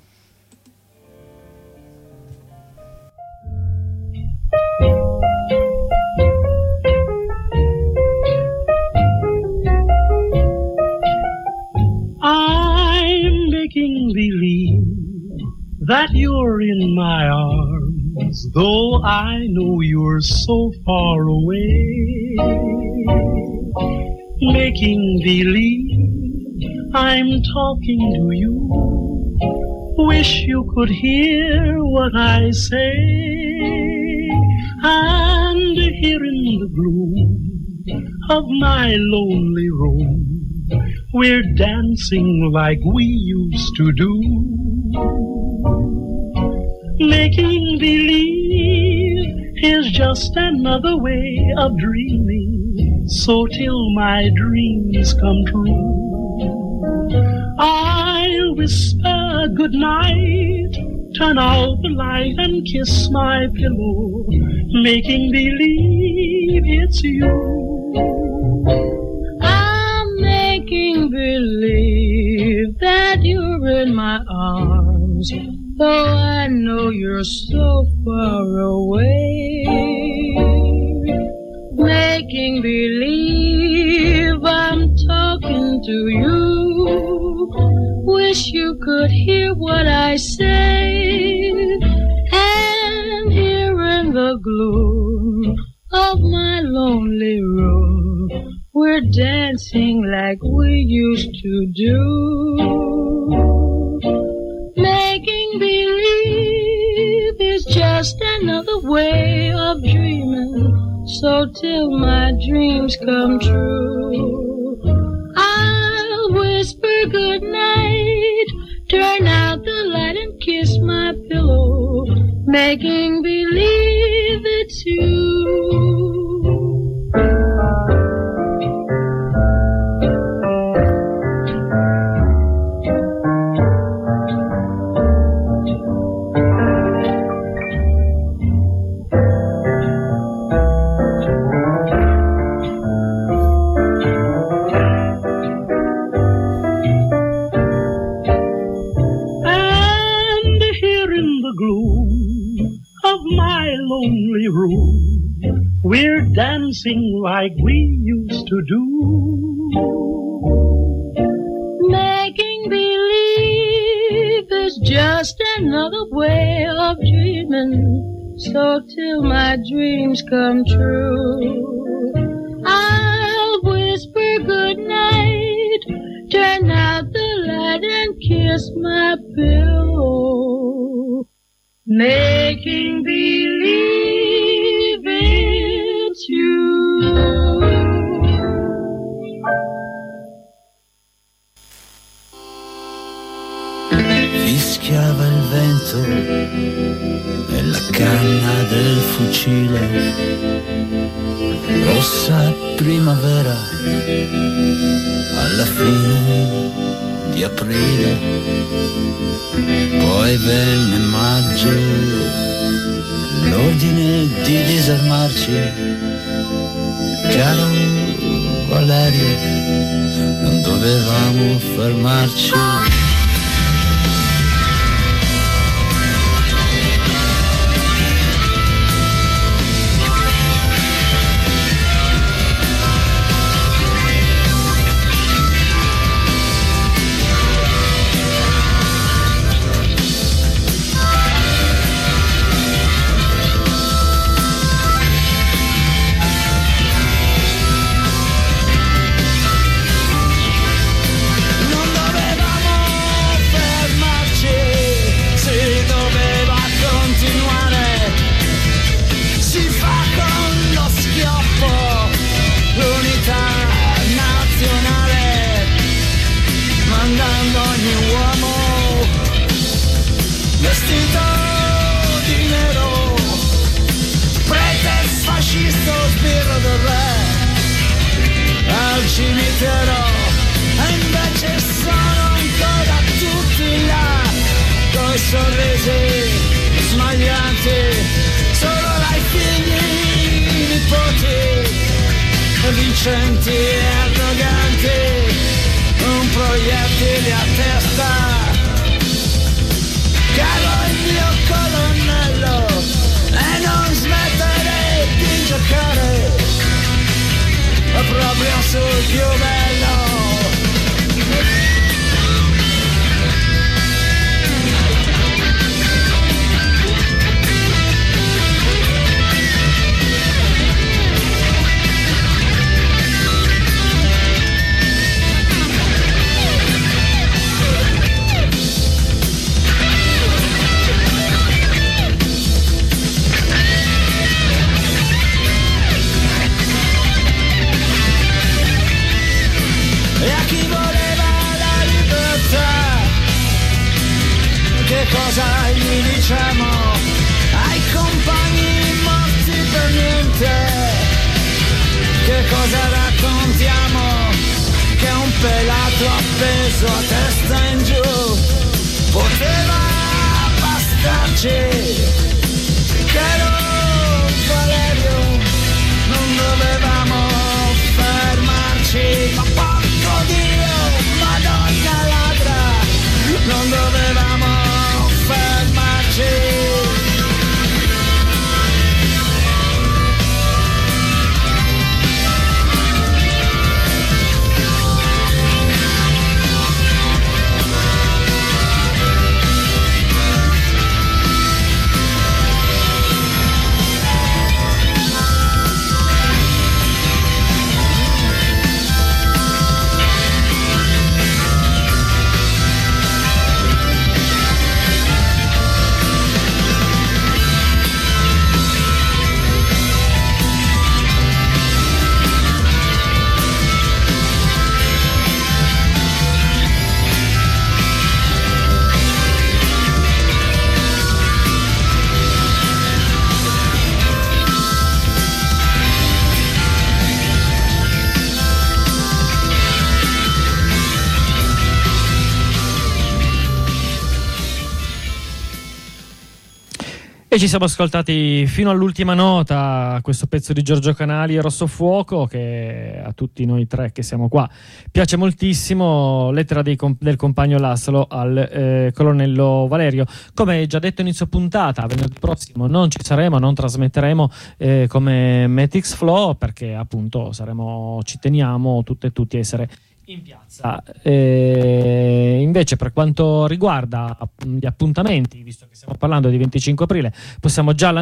I'm making believe that you're in my arms, though I know you're so far away. Making believe I'm talking to you, wish you could hear what I say. And here in the gloom of my lonely room, we're dancing like we used to do. Making believe is just another way of dreaming, so till my dreams come true, I'll whisper good night, turn out the light and kiss my pillow, making believe it's you. I'm making believe you're in my arms, though I know you're so far away. Making believe I'm talking to you, wish you could hear what I say. And here in the gloom of my lonely room, we're dancing like we used to do. Making believe is just another way of dreaming, so till my dreams come true, I'll whisper good night, turn out the light and kiss my pillow, making believe it's you. Lonely room, we're dancing like we used to do. Making believe is just another way of dreaming, so till my dreams come true, I'll whisper good night, turn out the light and kiss my pillow, making believe it's you. Fischiava il vento e la canna del fucile, rossa primavera alla fine di aprile, poi venne maggio, l'ordine di disarmarci. Caro Valerio, non dovevamo fermarci. cimitero e invece sono ancora tutti là coi sorrisi smaglianti, solo dai figli nipoti vincenti e arroganti, un proiettile a testa. Caro il mio colonnello e non smettere di giocare proprio sul più bello. Che cosa gli diciamo ai compagni morti per niente? Che cosa raccontiamo? Che un pelato appeso a testa in giù poteva bastarci. Caro Valerio, non dovevamo fermarci, ma porco Dio, Madonna ladra, E ci siamo ascoltati fino all'ultima nota questo pezzo di Giorgio Canali e Rosso Fuoco, che a tutti noi tre che siamo qua piace moltissimo. Lettera dei com- del compagno Laszlo al eh, colonnello Valerio. Come già detto inizio puntata, venerdì prossimo non ci saremo, non trasmetteremo eh, come Matix Flow, perché appunto saremo, ci teniamo tutte e tutti a essere in piazza. E invece per quanto riguarda gli appuntamenti, visto che stiamo parlando di venticinque aprile, possiamo già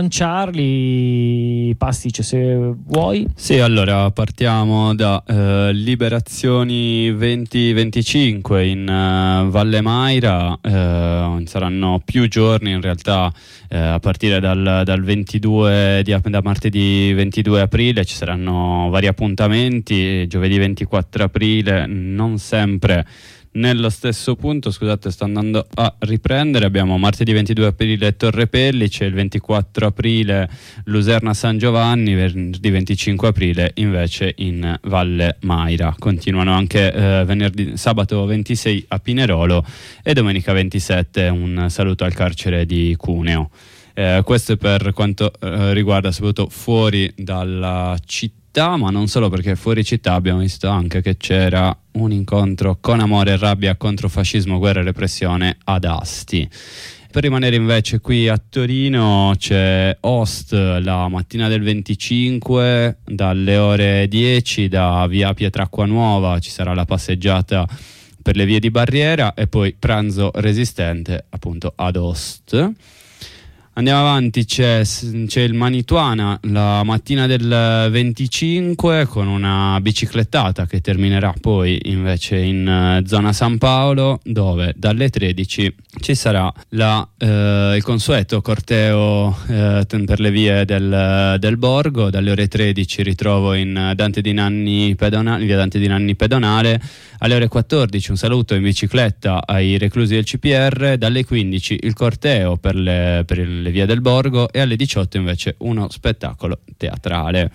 lanciarli. Pastice, se vuoi. Sì, allora partiamo da eh, Liberazioni venti venticinque in uh, Valle Maira. Eh, saranno più giorni in realtà, eh, a partire dal, dal ventidue di, da martedì ventidue aprile ci saranno vari appuntamenti. Giovedì ventiquattro aprile, non sempre nello stesso punto, scusate, sto andando a riprendere. Abbiamo martedì ventidue aprile Torre Pellice, il ventiquattro aprile Luserna San Giovanni, venerdì venticinque aprile invece in Valle Maira. Continuano anche eh, venerdì, sabato ventisei a Pinerolo e domenica ventisette un saluto al carcere di Cuneo. Eh, questo è per quanto eh, riguarda soprattutto fuori dalla città, ma non solo, perché fuori città abbiamo visto anche che c'era un incontro con amore e rabbia contro fascismo, guerra e repressione ad Asti. Per rimanere invece qui a Torino c'è Host la mattina del venticinque dalle ore dieci da via Pietracqua Nuova, ci sarà la passeggiata per le vie di barriera e poi pranzo resistente appunto ad Host. Andiamo avanti, c'è, c'è il Manituana la mattina del venticinque con una biciclettata che terminerà poi invece in uh, zona San Paolo, dove dalle tredici ci sarà la, uh, il consueto corteo uh, per le vie del, del Borgo. Dalle ore tredici ritrovo in Dante di Nanni pedonale, via Dante di Nanni pedonale. Alle ore quattordici un saluto in bicicletta ai reclusi del C P R, dalle quindici il corteo per le, per le vie del Borgo e alle diciotto invece uno spettacolo teatrale.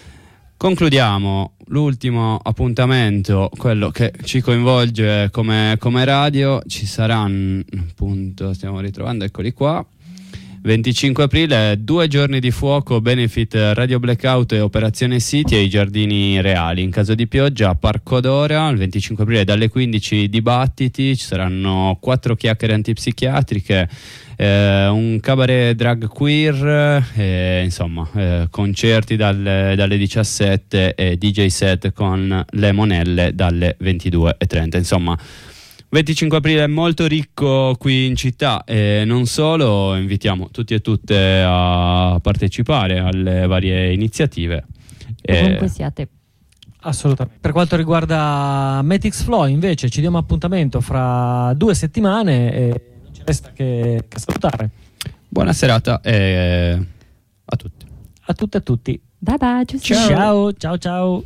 Concludiamo l'ultimo appuntamento, quello che ci coinvolge come, come radio. Ci saranno, appunto, stiamo ritrovando, eccoli qua. venticinque aprile, due giorni di fuoco, benefit Radio Blackout e Operazione City ai Giardini Reali. In caso di pioggia, Parco Dora. Il venticinque aprile dalle quindici dibattiti, ci saranno quattro chiacchiere antipsichiatriche, eh, un cabaret drag queer, eh, insomma, eh, concerti dalle, dalle diciassette e D J set con le Monelle dalle ventidue e trenta. Insomma, venticinque aprile è molto ricco qui in città e non solo. Invitiamo tutti e tutte a partecipare alle varie iniziative. Ovunque e... siate. Assolutamente. Per quanto riguarda Matix Flow invece ci diamo appuntamento fra due settimane e non ci resta che, che salutare. Buona serata e a tutti. A tutte e a tutti. Bye bye. Ciao ciao ciao. ciao.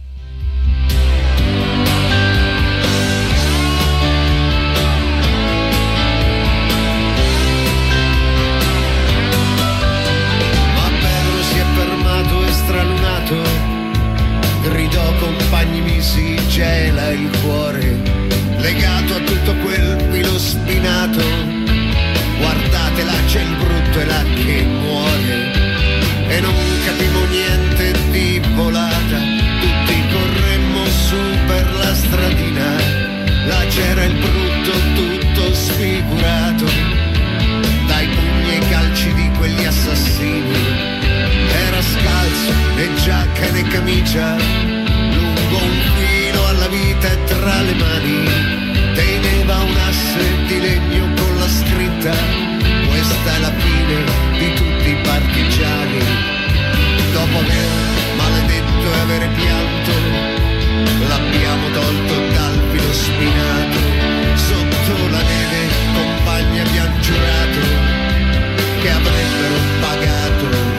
Gridò compagni, mi si gela il cuore, legato a tutto quel filo spinato. Guardate là c'è il brutto e là che muore. E non capimo niente di volata, tutti corremmo su per la stradina. Là c'era il brutto tutto sfigurato dai pugni e calci di quegli assassini. Era scalzo, né giacca né camicia, lungo un filo alla vita e tra le mani teneva un asse di legno con la scritta: questa è la fine di tutti i partigiani. Dopo aver maledetto e avere pianto, l'abbiamo tolto dal filo spinato. Sotto la neve compagni abbiamo giurato che avrebbero pagato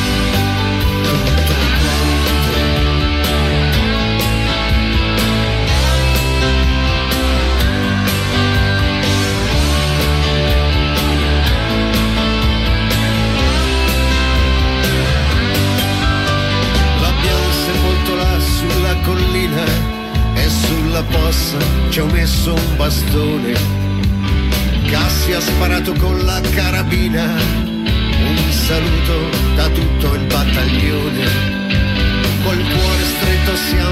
collina e sulla possa ci ho messo un bastone. Cassi ha sparato con la carabina, un saluto da tutto il battaglione. Col cuore stretto siamo